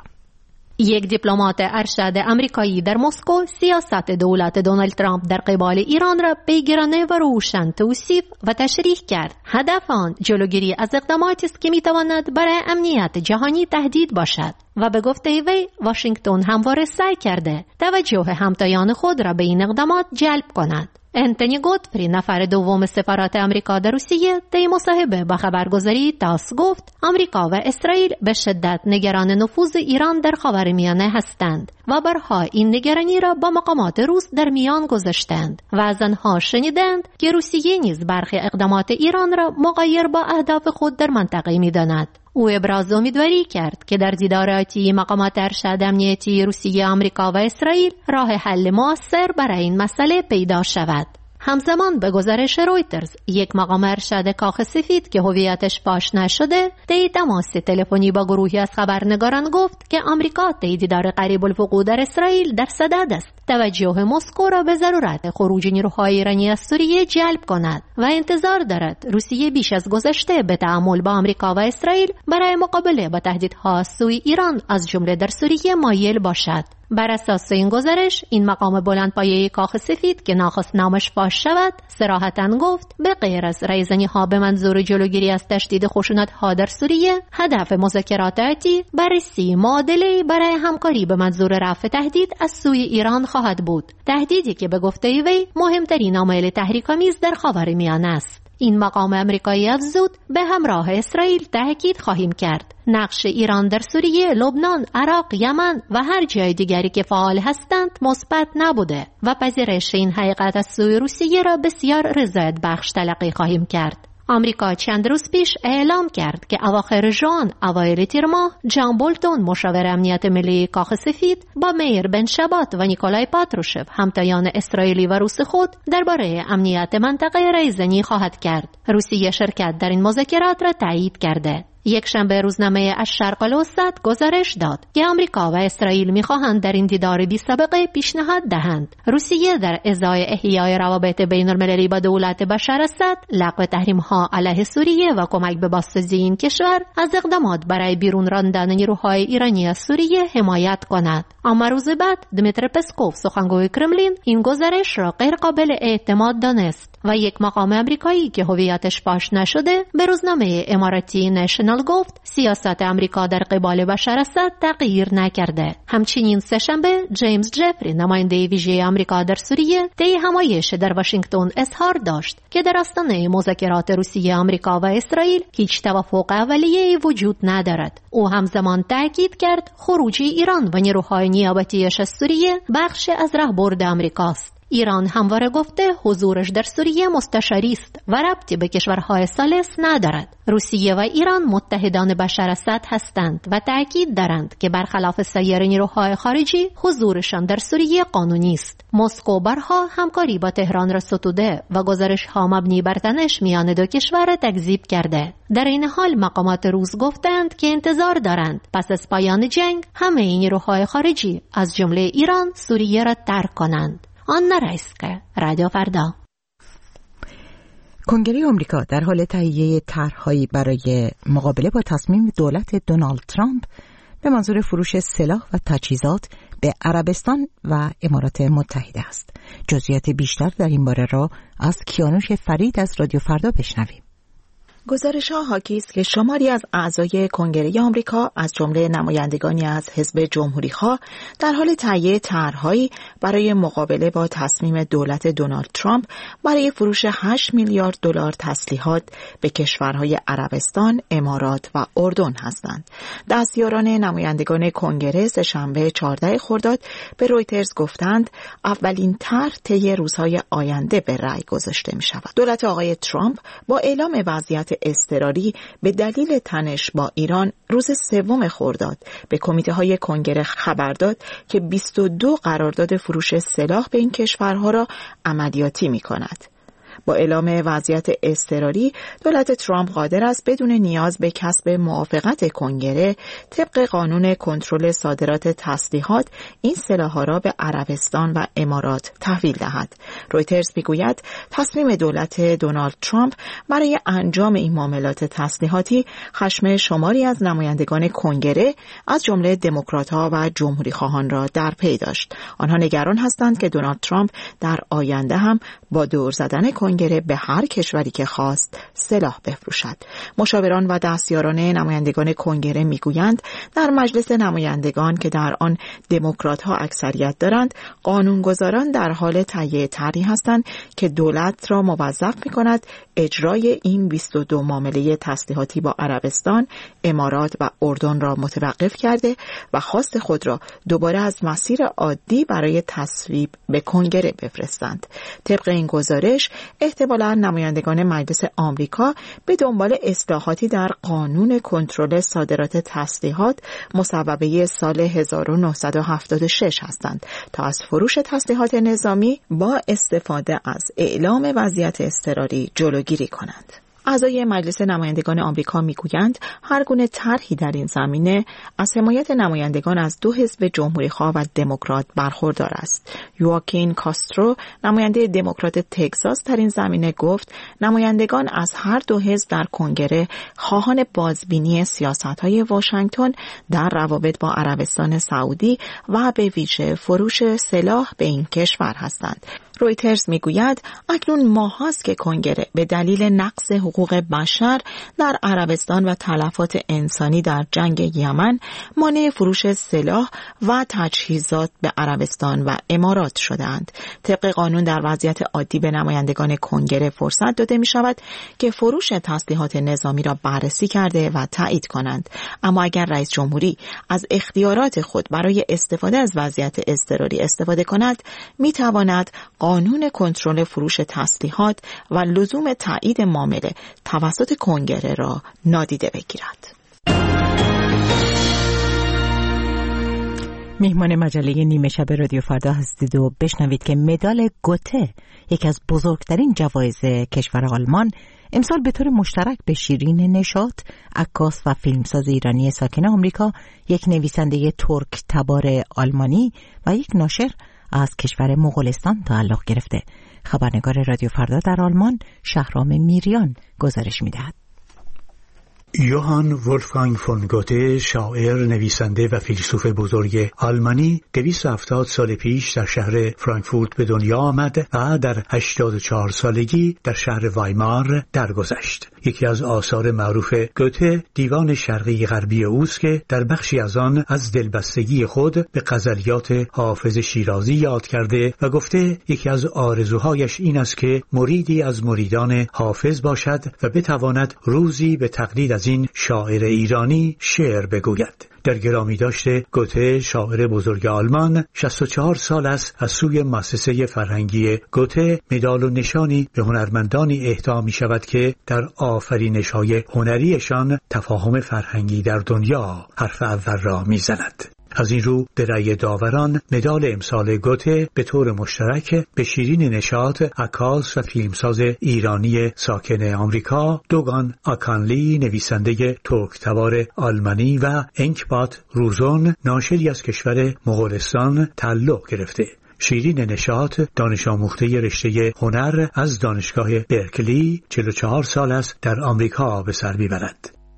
یک دیپلمات ارشد آمریکایی در مسکو سیاست دولت دونالد ترامپ در قبال ایران را پیگیرانه و روشن توصیف و تشریح کرد. هدف آن جلوگیری از اقداماتی است که میتواند برای امنیت جهانی تهدید باشد و به گفته وی واشنگتن همواره سعی کرده توجه همتایان خود را به این اقدامات جلب کند. انتونی گودفری نفر دوم سفارت آمریکا در روسیه طی مصاحبه با خبرگزاری تاس گفت آمریکا و اسرائیل به شدت نگران نفوذ ایران در خاورمیانه هستند و برها این نگرانی را با مقامات روس در میان گذاشتند و از آنها شنیدند که روسیه نیز برخی اقدامات ایران را مغایر با اهداف خود در منطقه می‌داند. او ابراز امیدواری کرد که در دیدار آتی مقامات ارشد امنیتی روسیه، آمریکا و اسرائیل راه حل مؤثر برای این مسئله پیدا شود. همزمان به گزارش رویترز یک مقام ارشد کاخ سفید که هویتش فاش نشده طی تماس تلفنی با گروهی از خبرنگاران گفت که آمریکا طی دیدار قریب الوقوع در اسرائیل در صدد است توجه مسکو را به ضرورت خروج نیروهای ایرانی از سوریه جلب کند و انتظار دارد روسیه بیش از گذشته به تعامل با آمریکا و اسرائیل برای مقابله با تهدیدها از سوی ایران از جمله در سوریه مایل باشد. بر اساس این گزارش این مقام بلندپایه کاخ سفید که ناخواست نامش فاش شود صراحتاً گفت به غیر از رایزنی‌ها به منظور جلوگیری از تشدید خشونت‌ها در سوریه، هدف مذاکرات آتی بررسی معادله‌ای برای همکاری به منظور رفع تهدید از سوی ایران خواهد بود. تهدیدی که به گفته وی مهمترین عامل تحریک‌آمیز در خاورمیانه است. این مقام آمریکایی افزود به همراه اسرائیل تاکید خواهیم کرد نقش ایران در سوریه، لبنان، عراق، یمن و هر جای دیگری که فعال هستند مثبت نبوده و پذیرش این حقیقت از سوی روسیه را بسیار رضایت بخش تلقی خواهیم کرد. آمریکا چند روز پیش اعلام کرد که اواخر ژوئن اوایل تیر ماه جان بولتون مشاور امنیت ملی کاخ سفید با میر بن شبات و نیکولای پاتروشف همتایان اسرائیلی و روس خود درباره امنیت منطقه رایزنی خواهد کرد. روسیه شرکت در این مذاکرات را تایید کرده. یک شنبه روزنامه الشرق الاوسط گزارش داد که آمریکا و اسرائیل می‌خواهند در این دیدار بی سابقه پیشنهاد دهند روسیه در ازای احیای روابط بین‌المللی با دولت بشار اسد، لغو تحریم‌ها علیه سوریه و کمک به بازسازی این کشور از اقدامات برای بیرون راندن نیروهای ایرانی از سوریه حمایت کند. اما روز بعد دمیتر پسکوف سخنگوی کرملین این گزارش را غیر قابل اعتماد دانست و یک مقام آمریکایی که هویتش فاش نشده به روزنامه اماراتی نشنال گفت سیاست آمریکا در قبال بشار اسد تغییر نکرده. همچنین سه‌شنبه جیمز جفری نماینده ویژه آمریکا در سوریه طی همایش در واشنگتن اظهار داشت که در آستانه مذاکرات روسیه، آمریکا و اسرائیل هیچ توافق اولیه‌ای وجود ندارد. او همزمان تاکید کرد خروج ایران و نیروهای نیابتیش از سوریه بخش از راهبرد آمریکاست. ایران همواره گفته حضورش در سوریه مستشاری است و ربطی به کشورهای ثالث ندارد. روسیه و ایران متحدان بشار اسد هستند و تأکید دارند که برخلاف سایر نیروهای خارجی حضورشان در سوریه قانونی است. مسکو برها همکاری با تهران را ستوده و گزارش‌ها مبنی بر تنش میان دو کشور را تکذیب کرده. در این حال مقامات روس گفتند که انتظار دارند پس از پایان جنگ همه این نیروهای خارجی از جمله ایران سوریه را ترک کنند. آنا رایسکایا، رادیو فردا.
کنگره آمریکا در حال تهیه طرح‌هایی برای مقابله با تصمیم دولت دونالد ترامپ به منظور فروش سلاح و تجهیزات به عربستان و امارات متحده است. جزئیات بیشتر در این باره را از کیانوش فرید از رادیو فردا بشنویم. گزارش‌ها حاکی است که شماری از اعضای کنگره آمریکا از جمله نمایندگانی از حزب جمهوری‌خواه در حال تهیه طرح‌هایی برای مقابله با تصمیم دولت دونالد ترامپ برای فروش 8 میلیارد دلار تسلیحات به کشورهای عربستان، امارات و اردن هستند. دستیاران نمایندگان کنگره سه‌شنبه 14 خرداد به رویترز گفتند اولین طرح طی روزهای آینده به رأی گذاشته می‌شود. دولت آقای ترامپ با اعلام وضعیت اضطراری به دلیل تنش با ایران روز 3 خرداد به کمیته‌های کنگره خبر داد که 22 قرارداد فروش سلاح به این کشورها را عملیاتی می‌کند. با اعلام وضعیت اضطراری دولت ترامپ قادر است بدون نیاز به کسب موافقت کنگره طبق قانون کنترل صادرات تسلیحات این سلاح‌ها را به عربستان و امارات تحویل دهد. رویترز میگوید تصمیم دولت دونالد ترامپ برای انجام این معاملات تسلیحاتی خشم شماری از نمایندگان کنگره از جمله دموکرات‌ها و جمهوری‌خواهان را در پی داشت. آنها نگران هستند که دونالد ترامپ در آینده هم با دور زدن کنگره به هر کشوری که خواست سلاح بفروشد. مشاوران و دستیاران نمایندگان کنگره میگویند در مجلس نمایندگان که در آن دموکرات‌ها اکثریت دارند، قانونگذاران در حال تهیه طرحی هستند که دولت را موظف می‌کند اجرای این 22 معامله تسلیحاتی با عربستان، امارات و اردن را متوقف کرده و خواست خود را دوباره از مسیر عادی برای تصویب به کنگره بفرستند. طبق این گزارش احتمالاً نمایندگان مجلس آمریکا به دنبال اصلاحاتی در قانون کنترل صادرات تسلیحات مصوبه سال 1976 هستند تا از فروش تسلیحات نظامی با استفاده از اعلام وضعیت اضطراری جلوگیری کنند. اعضای مجلس نمایندگان آمریکا میگویند هر گونه طرحی در این زمینه از حمایت نمایندگان از دو حزب جمهوری‌خواه و دموکرات برخوردار است. یواکین کاسترو نماینده دموکرات تگزاس در این زمینه گفت نمایندگان از هر دو حزب در کنگره خواهان بازبینی سیاست‌های واشنگتن در روابط با عربستان سعودی و به ویژه فروش سلاح به این کشور هستند. رویترز میگوید اکنون ماهاست که کنگره به دلیل نقض حقوق بشر در عربستان و تلفات انسانی در جنگ یمن مانع فروش سلاح و تجهیزات به عربستان و امارات شدند. طبق قانون در وضعیت عادی به نمایندگان کنگره فرصت داده می شود که فروش تسلیحات نظامی را بررسی کرده و تایید کنند. اما اگر رئیس جمهوری از اختیارات خود برای استفاده از وضعیت اضطراری استفاده کند، می تواند قانون کنترل فروش تسلیحات و لزوم تایید معامله توسط کنگره را نادیده بگیرد. میهمان مجله نیمه شب رادیو فردا هستید و بشنوید که مدال گوته، یکی از بزرگترین جوایز کشور آلمان، امسال به طور مشترک به شیرین نشاط، عکاس و فیلمساز ایرانی ساکن آمریکا، یک نویسنده ترک تبار آلمانی و یک ناشر از کشور مغولستان تعلق گرفته. خبرنگار رادیو فردا در آلمان شهرام میریان گزارش می‌دهد.
یوهان ولفگانگ فون گوته، شاعر، نویسنده و فیلسوف بزرگ آلمانی، 270 سال پیش در شهر فرانکفورت به دنیا آمد و در 84 سالگی در شهر وایمار درگذشت. یکی از آثار معروف گوته دیوان شرقی غربی اوست که در بخشی از آن از دلبستگی خود به غزلیات حافظ شیرازی یاد کرده و گفته یکی از آرزوهایش این است که مریدی از مریدان حافظ باشد و بتواند روزی به تقلید از این شاعر ایرانی شعر بگوید. در گرامی داشته گوته، شاعر بزرگ آلمان، 64 سال است از سوی مؤسسه فرهنگی گوته مدال و نشانی به هنرمندانی اهدا می شود که در آفرینش‌های هنریشان تفاهم فرهنگی در دنیا حرف اول را می زند. از این رو به رأی داوران مدال امسال گوته به طور مشترک به شیرین نشاط، عکاس و فیلمساز ایرانی ساکن آمریکا، دوگان آکانلی، نویسنده ترک تبار آلمانی و انکبات روزون، ناشری از کشور مغولستان تعلق گرفته. شیرین نشاط دانش آموخته رشته هنر از دانشگاه برکلی، 44 سال است در آمریکا به سر میبرد.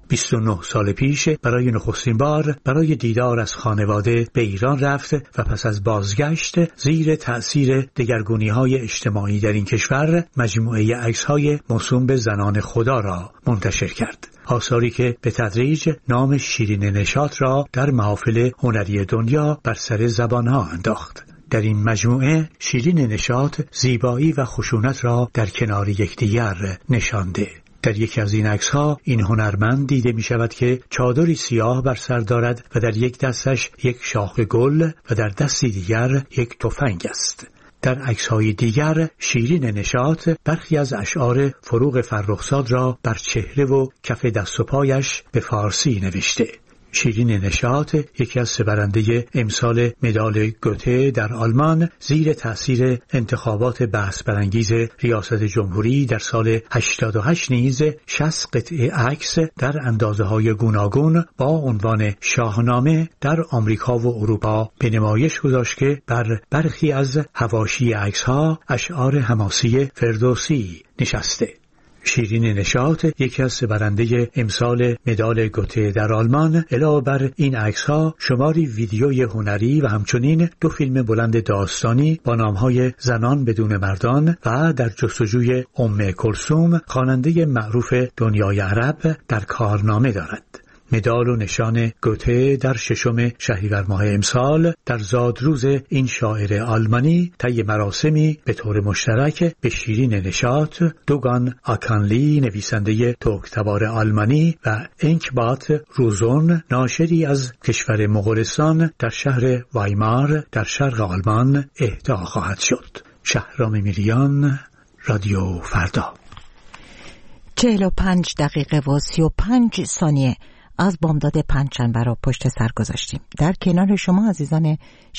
29 سال پیش برای نخستین بار برای دیدار از خانواده به ایران رفت و پس از بازگشت زیر تأثیر دگرگونی‌های اجتماعی در این کشور مجموعه عکس‌های موسوم به زنان خدا را منتشر کرد. آثاری که به تدریج نام شیرین نشاط را در محافل هنری دنیا بر سر زبانها انداخت. در این مجموعه شیرین نشاط زیبایی و خشونت را در کنار یکدیگر نشانده. در یکی از این عکس‌ها این هنرمند دیده می شود که چادری سیاه بر سر دارد و در یک دستش یک شاخ گل و در دستی دیگر یک تفنگ است. در عکس‌های دیگر شیرین نشاط برخی از اشعار فروغ فرخزاد را بر چهره و کف دست و پایش به فارسی نوشته. شیرین نشاط یکی از 3 برنده امسال مدال گوته در آلمان زیر تأثیر انتخابات بحث برانگیز ریاست جمهوری در سال 88 نیز 60 قطعه عکس در اندازه‌های گوناگون با عنوان شاهنامه در آمریکا و اروپا به نمایش گذاشت که بر برخی از حواشی عکس‌ها اشعار حماسی فردوسی نشسته. شیرین نشاط یکی از 3 برنده امسال مدال گوته در آلمان علاوه بر این عکس‌ها شماری ویدیوی هنری و همچنین 2 فیلم بلند داستانی با نام‌های زنان بدون مردان و در جستجوی کلثوم خواننده معروف دنیای عرب در کارنامه دارد. مدال و نشان گوته در 6 شهریور ماه امسال در زادروز این شاعر آلمانی طی مراسمی به طور مشترک به شیرین نشاط، دوگان آکانلی نویسنده ترک‌تبار آلمانی و انکبات روزون ناشری از کشور مغولستان در شهر وایمار در شرق آلمان اهدا خواهد شد. شهرام میریان، رادیو فردا.
45 دقیقه و 35 ثانیه از بامداد پنجشنبه را پشت سر گذاشتیم. در کنار شما عزیزان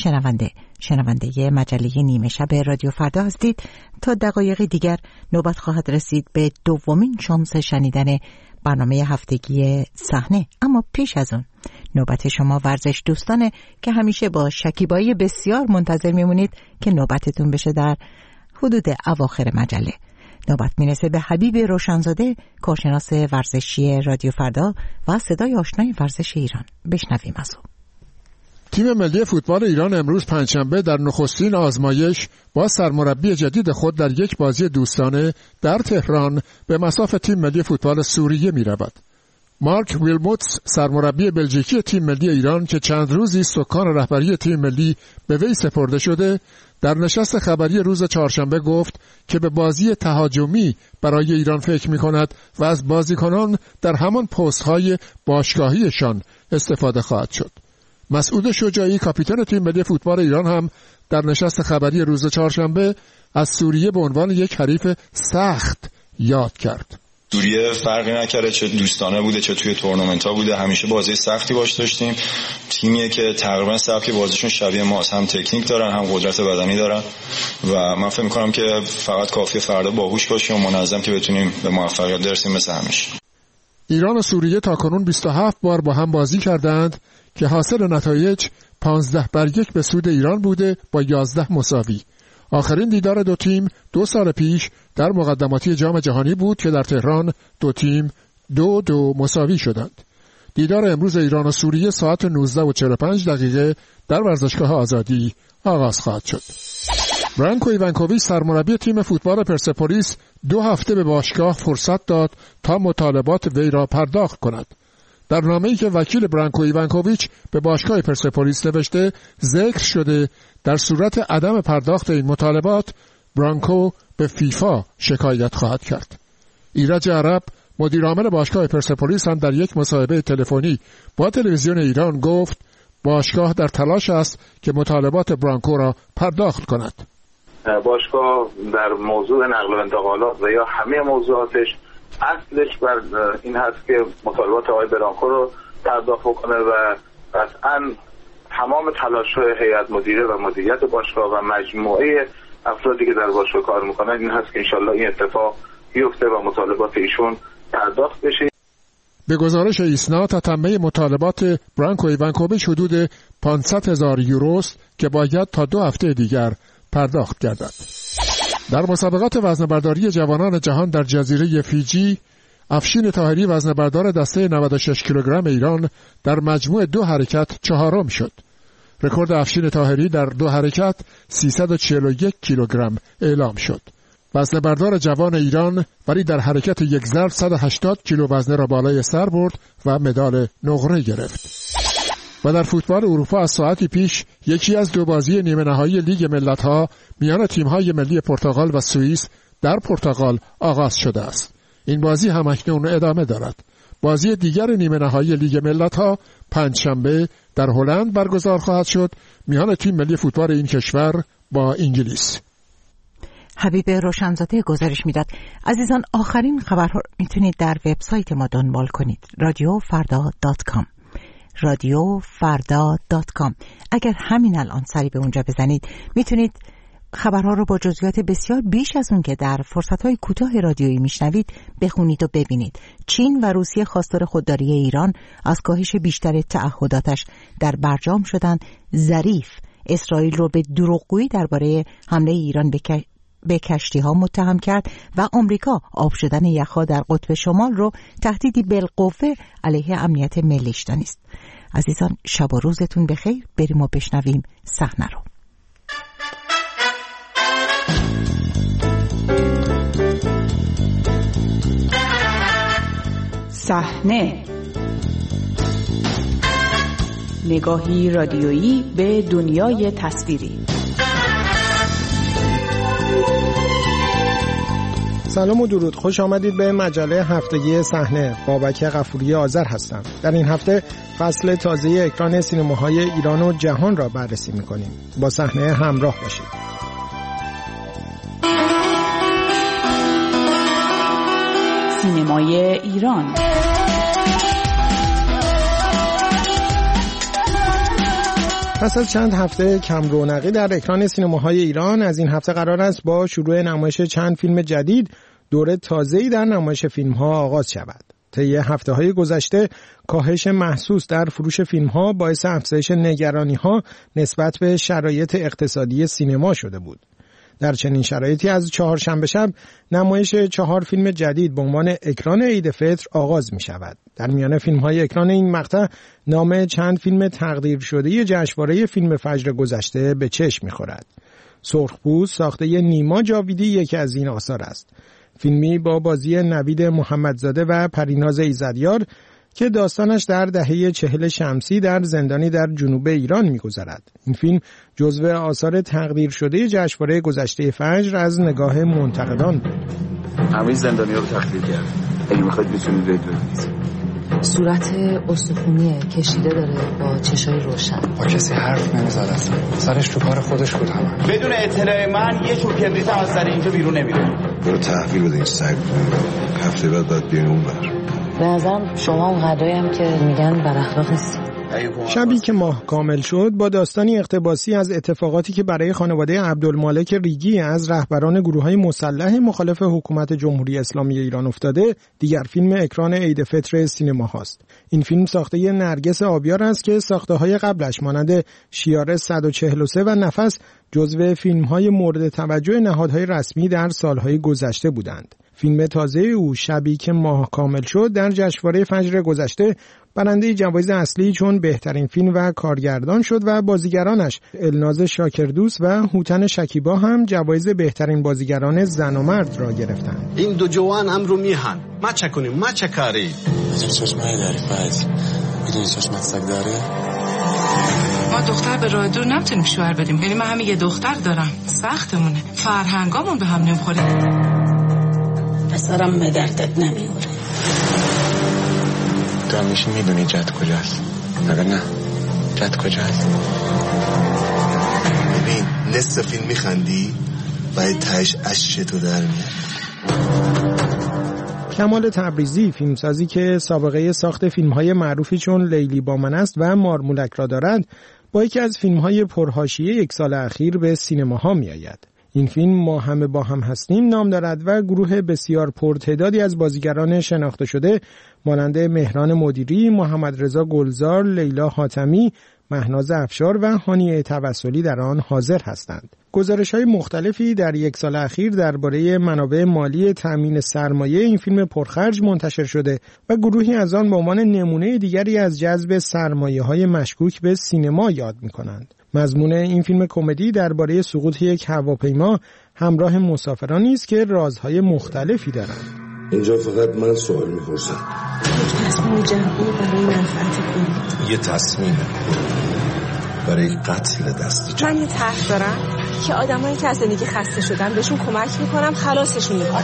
شنونده مجله نیمه شب رادیو فردا هستید. تا دقایق دیگر نوبت خواهد رسید به دومین شانس شنیدن برنامه هفتگی صحنه. اما پیش از اون نوبت شما ورزش دوستانه که همیشه با شکیبایی بسیار منتظر میمونید که نوبتتون بشه در حدود اواخر مجله. نوبت میرسه به حبیب روشنزاده، کارشناس ورزشی رادیو فردا و صدای آشنای ورزش ایران. بشنویم از او.
تیم ملی فوتبال ایران امروز پنجشنبه در نخستین آزمایش با سرمربی جدید خود در یک بازی دوستانه در تهران به مصاف تیم ملی فوتبال سوریه می‌رود. مارک ویلموتس سرمربی بلژیکی تیم ملی ایران که چند روزی سکان رهبری تیم ملی به وی سپرده شده، در نشست خبری روز چهارشنبه گفت که به بازی تهاجمی برای ایران فکر می‌کند و از بازیکنان در همان پست‌های باشگاهیشان استفاده خواهد شد. مسعود شجاعی کاپیتان تیم ملی فوتبال ایران هم در نشست خبری روز چهارشنبه از سوریه به عنوان یک حریف سخت یاد کرد.
سوریه فرقی نکرده، چه دوستانه بوده چه توی تورنمنت‌ها بوده، همیشه بازی سختی باش داشتیم. تیمیه که تقریبا سبک بازیشون شبیه ماست، هم تکنیک دارن هم قدرت بدنی دارن و من فکر می‌کنم که فقط کافیه فردا باهوش باشیم و منظم که بتونیم به موفقیت برسیم مثل همیشه.
ایران و سوریه تاکنون 27 بار با هم بازی کردند که حاصل نتایج 15-1 به سود ایران بوده با 11 مساوی. آخرین دیدار دو تیم 2 سال پیش در مقدماتی جام جهانی بود که در تهران دو تیم 2-2 مساوی شدند. دیدار امروز ایران و سوریه ساعت 19:45 در ورزشگاه آزادی آغاز خواهد شد. برانکو ایوانکوویچ سرمربی تیم فوتبال پرسپولیس 2 هفته به باشگاه فرصت داد تا مطالبات وی را پرداخت کند. در نامه‌ای که وکیل برانکو ایوانکوویچ به باشگاه پرسپولیس نوشته ذکر شده در صورت عدم پرداخت این مطالبات برانکو به فیفا شکایت خواهد کرد. ایرج عرب مدیرعامل باشگاه پرسپولیس هم در یک مصاحبه تلفنی با تلویزیون ایران گفت باشگاه در تلاش است که مطالبات برانکو را پرداخت کند.
باشگاه در موضوع نقل و انتقالات و یا همه موضوعاتش اصلش بر این هست که مطالبات آقای برانکو رو پرداخت بکنه و قطعاً تمام تلاش‌های هیئت مدیره و مدیریت باشگاه و مجموعه افرادی که در باشگاه کار میکنن این هست که انشالله این اتفاق بیفته و مطالبات ایشون پرداخت بشه.
به گزارش ایسنا تتمه مطالبات برانکو ایوانکوویچ حدود 500,000 یوروست که باید تا 2 هفته دیگر پرداخت گردد. در مسابقات وزنه‌برداری جوانان جهان در جزیره فیجی افشین طاهری وزنه‌بردار دسته 96 کیلوگرم ایران در مجموع 2 حرکت 4م شد. رکورد افشین طاهری در 2 حرکت 341 کیلوگرم اعلام شد. وزنه‌بردار جوان ایران ولی در حرکت یک ضرب 180 کیلو وزنه را بالای سر برد و مدال نقره گرفت. و در فوتبال اروپا از ساعتی پیش یکی از 2 بازی نیمه نهایی لیگ ملت‌ها میان تیم‌های ملی پرتغال و سوئیس در پرتغال آغاز شده است. این بازی هم اکنون ادامه دارد. بازی دیگر نیمه نهایی لیگ ملت‌ها پنجشنبه در هلند برگزار خواهد شد میان تیم ملی فوتبال این کشور با انگلیس.
حبیب روشنزاده گزارش میداد. عزیزان، آخرین خبرها میتونید در وبسایت ما دنبال کنید. radiofarda.com. radiofarda.com. اگر همین الان سری به اونجا بزنید میتونید خبرها رو با جزئیات بسیار بیش از اون که در فرصت‌های کوتاه رادیویی میشنوید بخونید و ببینید. چین و روسیه خواستار خودداری ایران از کاهش بیشتر تعهداتش در برجام شدن. ظریف اسرائیل رو به دروغگویی درباره حمله ایران به کشتی‌ها متهم کرد و آمریکا آب شدن یخ‌ها در قطب شمال رو تهدیدی بالقوه علیه امنیت ملیش دانست. عزیزان، شب و روزتون بخیر. بریم و بشنویم صحنه رو.
صحنه، نگاهی رادیویی به دنیای تصویری.
سلام و درود، خوش آمدید به مجله هفتگی صحنه. بابک غفوری آذر هستم. در این هفته فصل تازه اکران سینماهای ایران و جهان را بررسی می‌کنیم. با صحنه همراه باشید.
سینمای ایران.
پس از چند هفته کم رونقی در اکران سینماهای ایران، از این هفته قرار است با شروع نمایش چند فیلم جدید دوره تازه‌ای در نمایش فیلم‌ها آغاز شود. طی هفته‌های گذشته کاهش محسوس در فروش فیلم‌ها باعث افزایش نگرانی‌ها نسبت به شرایط اقتصادی سینما شده بود. در چنین شرایطی از چهارشنبه شب نمایش 4 فیلم جدید به عنوان اکران عید فطر آغاز می شود. در میان فیلم‌های اکران این مقطع نام چند فیلم تقدیر شده جشنواره فیلم فجر گذشته به چشم می‌خورد. سرخپوست ساخته نیما جاویدی یکی از این آثار است. فیلمی با بازی نوید محمدزاده و پریناز ایزدیار که داستانش در دهه 40 شمسی در زندانی در جنوب ایران می‌گذرد. این فیلم جزو آثار تقدیر شده جشنواره گذشته فجر از نگاه منتقدان بود.
همه زندانی‌ها رو تقدیر کرد. اگه می‌خواید می‌تونید ببینید.
صورت استخونی کشیده داره با چشای روشن.
با کسی حرف نمیزد اصلا. سرش تو کار خودش بود همه.
بدون اطلاع من یه چوب کبریت هم از سر اینجا بیرون نمیره.
برو تحویل بده این سگ. هفته بعد باید بیاین اونور.
به نظرم شما اون قدایی هم که میگن بر اخلاق نیستی.
شبی که ماه کامل شد با داستانی اقتباسی از اتفاقاتی که برای خانواده عبدالمالک ریگی از رهبران گروه‌های مسلح مخالف حکومت جمهوری اسلامی ایران افتاده، دیگر فیلم اکران عید فطر سینما هاست. این فیلم ساخته نرگس آبیار است که ساخته‌های قبلش مانند شیار 143 و نفس جزو فیلم‌های مورد توجه نهادهای رسمی در سالهای گذشته بودند. فیلم تازه او شبی که ماه کامل شد در جشنواره فجر گذشته برنده جوایز اصلی چون بهترین فیلم و کارگردان شد و بازیگرانش الناز شاکردوست و هوتن شکیبا هم جوایز بهترین بازیگران زن و مرد را گرفتند.
این دو جوان هم رو میهن. ما چه کنیم؟ ما چه کاری؟
چشمه داری فایز. میدونی چشمت سگ داره؟
ما دختر به راه دور نمیتونیم شوهر بدیم. یعنی من همین یه دختر دارم. سختمونه. فرهنگامون به هم نمیخوره.
پسرم به دردت نمیوره.
تو همیشه میدونی جد کجاست. مگر نه؟ جد کجاست؟
ببین نصف فیلم میخندی باید تهش اشک تو در میاد.
کمال تبریزی، فیلمسازی که سابقه ساخت فیلم‌های معروفی چون لیلی با من است و مارمولک را دارد، با یکی از فیلم‌های پرحاشیه یک سال اخیر به سینماها می‌آید. این فیلم ما همه با هم هستیم نام دارد و گروه بسیار پرتعدادی از بازیگران شناخته شده مانند مهران مدیری، محمد رضا گلزار، لیلا حاتمی، مهناز افشار و هانیه توسلی در آن حاضر هستند. گزارش‌های مختلفی در یک سال اخیر درباره منابع مالی تأمین سرمایه این فیلم پرخرج منتشر شده و گروهی از آن به عنوان نمونه دیگری از جذب سرمایه‌های مشکوک به سینما یاد می‌کنند. مضمون این فیلم کمدی درباره سقوط یک هواپیما همراه مسافرانی است که رازهای مختلفی دارند.
اینجا فقط من سوال می‌پرسم.
یک تصمیم جمعی برای منفعت کلی.
یه تصمیم برای قتل دستی.
من یه طرح دارم که آدمایی که از زندگی خسته شدن بهشون کمک میکنم، خلاصشون میکنم.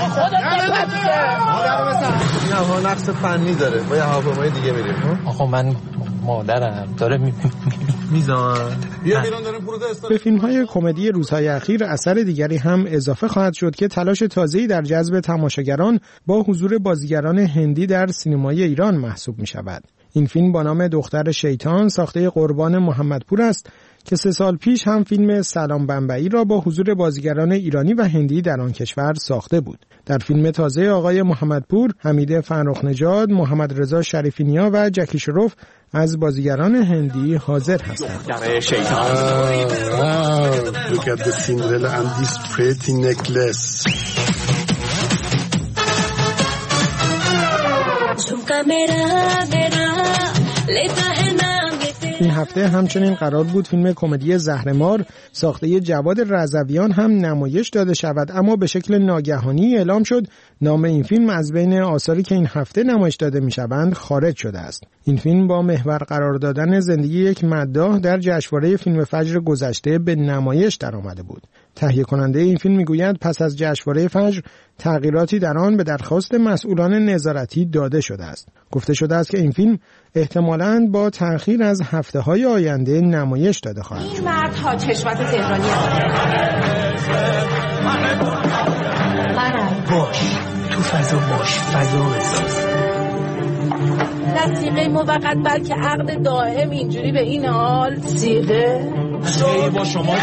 این هوا نقص فنی داره، با یه هواپیمای دیگه میریم.
آقا من مادرم داره
میزان.
به فیلم‌های کمدی روزهای اخیر اثر دیگری هم اضافه خواهد شد که تلاش تازه‌ای در جذب تماشاگران با حضور بازیگران هندی در سینمای ایران محسوب می‌شود. این فیلم با نام دختر شیطان ساخته قربان محمدپور است که 3 سال پیش هم فیلم سلام بمبئی را با حضور بازیگران ایرانی و هندی در آن کشور ساخته بود. در فیلم تازه آقای محمدپور، حمید فرخ نژاد، محمد رضا شریفی نیا و جکی شروف از بازیگران هندی حاضر هستند.
دختر شیطان. Look at the Cinderella and this pretty necklace. این هفته همچنین قرار بود فیلم کمدی زهرمار ساخته جواد رضویان هم نمایش داده شود، اما به شکل ناگهانی اعلام شد نام این فیلم از بین آثاری که این هفته نمایش داده می‌شوند خارج شده است. این فیلم با محور قرار دادن زندگی یک مداح در جشنواره فیلم فجر گذشته به نمایش درآمده بود. تهیه کننده این فیلم میگوید پس از جشنواره فجر تغییراتی در آن به درخواست مسئولان نظارتی داده شده است. گفته شده است که این فیلم احتمالاً با تأخیر از هفته‌های آینده نمایش داده خواهد شد.
این مردها چشمت تهرانی
باش تو فضا باش، فضا بساز.
نه سیغه موقت بلکه عقد دائم، اینجوری به این حال سیغه
با شما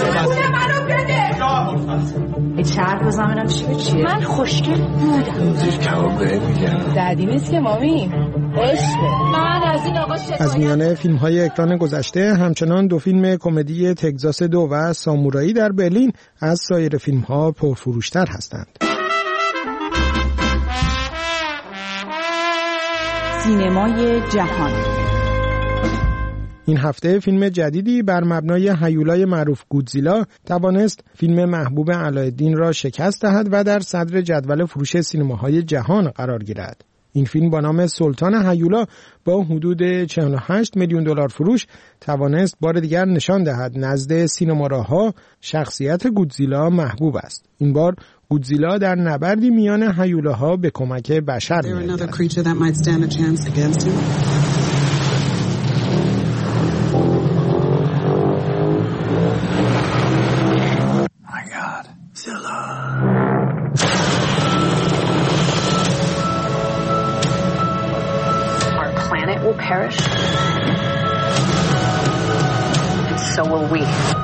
چه حرف بزنم چیه؟ من خوشگل بودم.
زیر کبابه میگم
دردی نیست که مامی عشقه. من از این آقا
از میانه فیلم‌های اکران گذشته همچنان 2 فیلم کمدی تگزاس 2 و سامورایی در برلین از سایر فیلم‌ها پرفروشتر هستند.
سینمای جهان.
این هفته فیلم جدیدی بر مبنای هیولای معروف گودزیلا توانست فیلم محبوب علایالدین را شکست دهد و در صدر جدول فروش سینماهای جهان قرار گیرد. این فیلم با نام سلطان هیولا با حدود 48 میلیون دلار فروش توانست بار دیگر نشان دهد نزد سینماراها شخصیت گودزیلا محبوب است. این بار گودزیلا در نبردی میان هیولاها به کمک بشر می‌آید.
will perish, and so will we.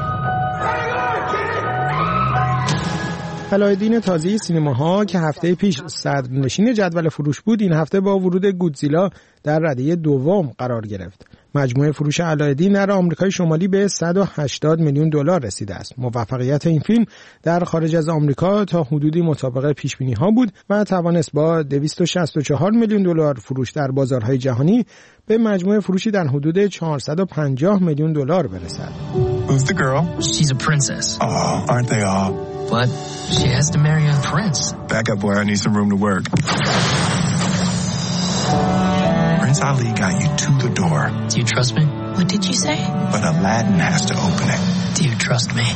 علایالدین تازی سینماها که هفته پیش صدرنشین جدول فروش بود، این هفته با ورود گودزیلا در رده دوم قرار گرفت. مجموع فروش علایالدین در آمریکای شمالی به 180 میلیون دلار رسیده است. موفقیت این فیلم در خارج از آمریکا تا حدودی مطابق پیش‌بینی‌ها بود و توانست با 264 میلیون دلار فروش در بازارهای جهانی به مجموع فروشی در حدود 450 میلیون دلار برسد.
Who's the girl? She's a princess. Oh, aren't they all? But she has to marry a prince. Back up, boy. I need some room to work. Prince Ali got you to the door. Do you trust me? What did you say? But Aladdin has to open it. Do you trust me?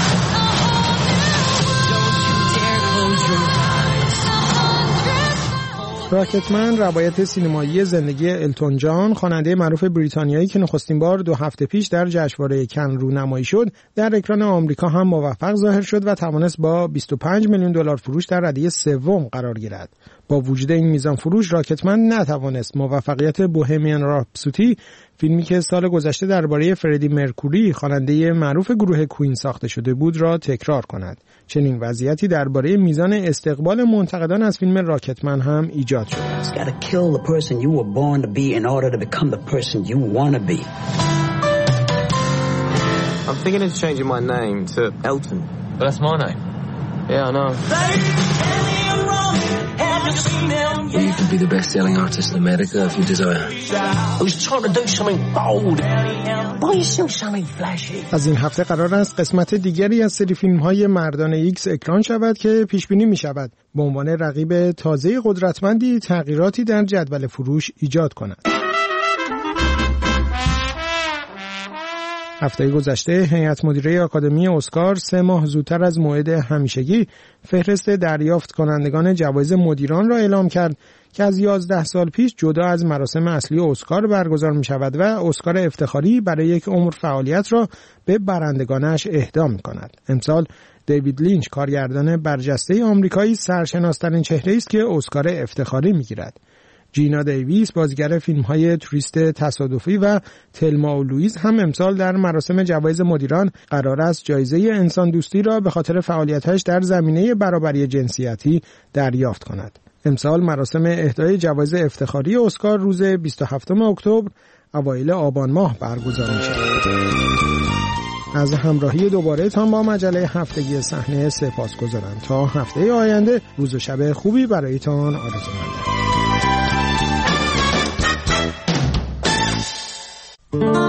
راکتمن روایت سینمایی زندگی التون جان، خواننده معروف بریتانیایی که نخستین بار 2 هفته پیش در جشنواره کن رونمایی شد، در اکران آمریکا هم موفق ظاهر شد و توانست با 25 میلیون دلار فروش در رده سوم قرار گیرد. با وجود این میزان فروش، راکتمن نتوانست موفقیت بوهمیان راپسودی، فیلمی که سال گذشته درباره فردی مرکوری خواننده معروف گروه کوین ساخته شده بود را تکرار کند. چنین وضعیتی درباره میزان استقبال منتقدان از فیلم راکتمن هم ایجاد شده است.
I'm thinking of changing my name to Elton.
But that's my name.
Yeah, I know.
Well, you can be the best-selling artist in America if you desire. I was trying to do something bold. Why you still something flashy?
از این هفته قرار است قسمت دیگری از سری فیلم‌های مردان ایکس اکران شود که پیش‌بینی می‌شود به عنوان رقیب تازه قدرتمندی تغییراتی در جدول فروش ایجاد کند. هفته گذشته هیئت مدیره آکادمی اسکار 3 ماه زودتر از موعد همیشگی فهرست دریافت کنندگان جوایز مدیران را اعلام کرد که از 11 سال پیش جدا از مراسم اصلی اسکار برگزار می شود و اسکار افتخاری برای یک عمر فعالیت را به برندگانش اهدا می کند. امسال دیوید لینچ کارگردان برجسته آمریکایی سرشناس‌ترین چهره است که اسکار افتخاری می گیرد. جینا دیویس بازیگر فیلم‌های توریست تصادفی و تلما و لوئیس هم امسال در مراسم جوایز مدیران قرار است جایزه انسان دوستی را به خاطر فعالیت‌هایش در زمینه برابری جنسیتی دریافت کند. امسال مراسم اهدای جوایز افتخاری اسکار روز 27 اکتبر اوایل آبان ماه برگزار می‌شود. از همراهی دوباره تان با مجله هفتگی صحنه سپاسگزارم. تا هفته آینده روز و شب خوبی برایتان آرزو می‌کنم.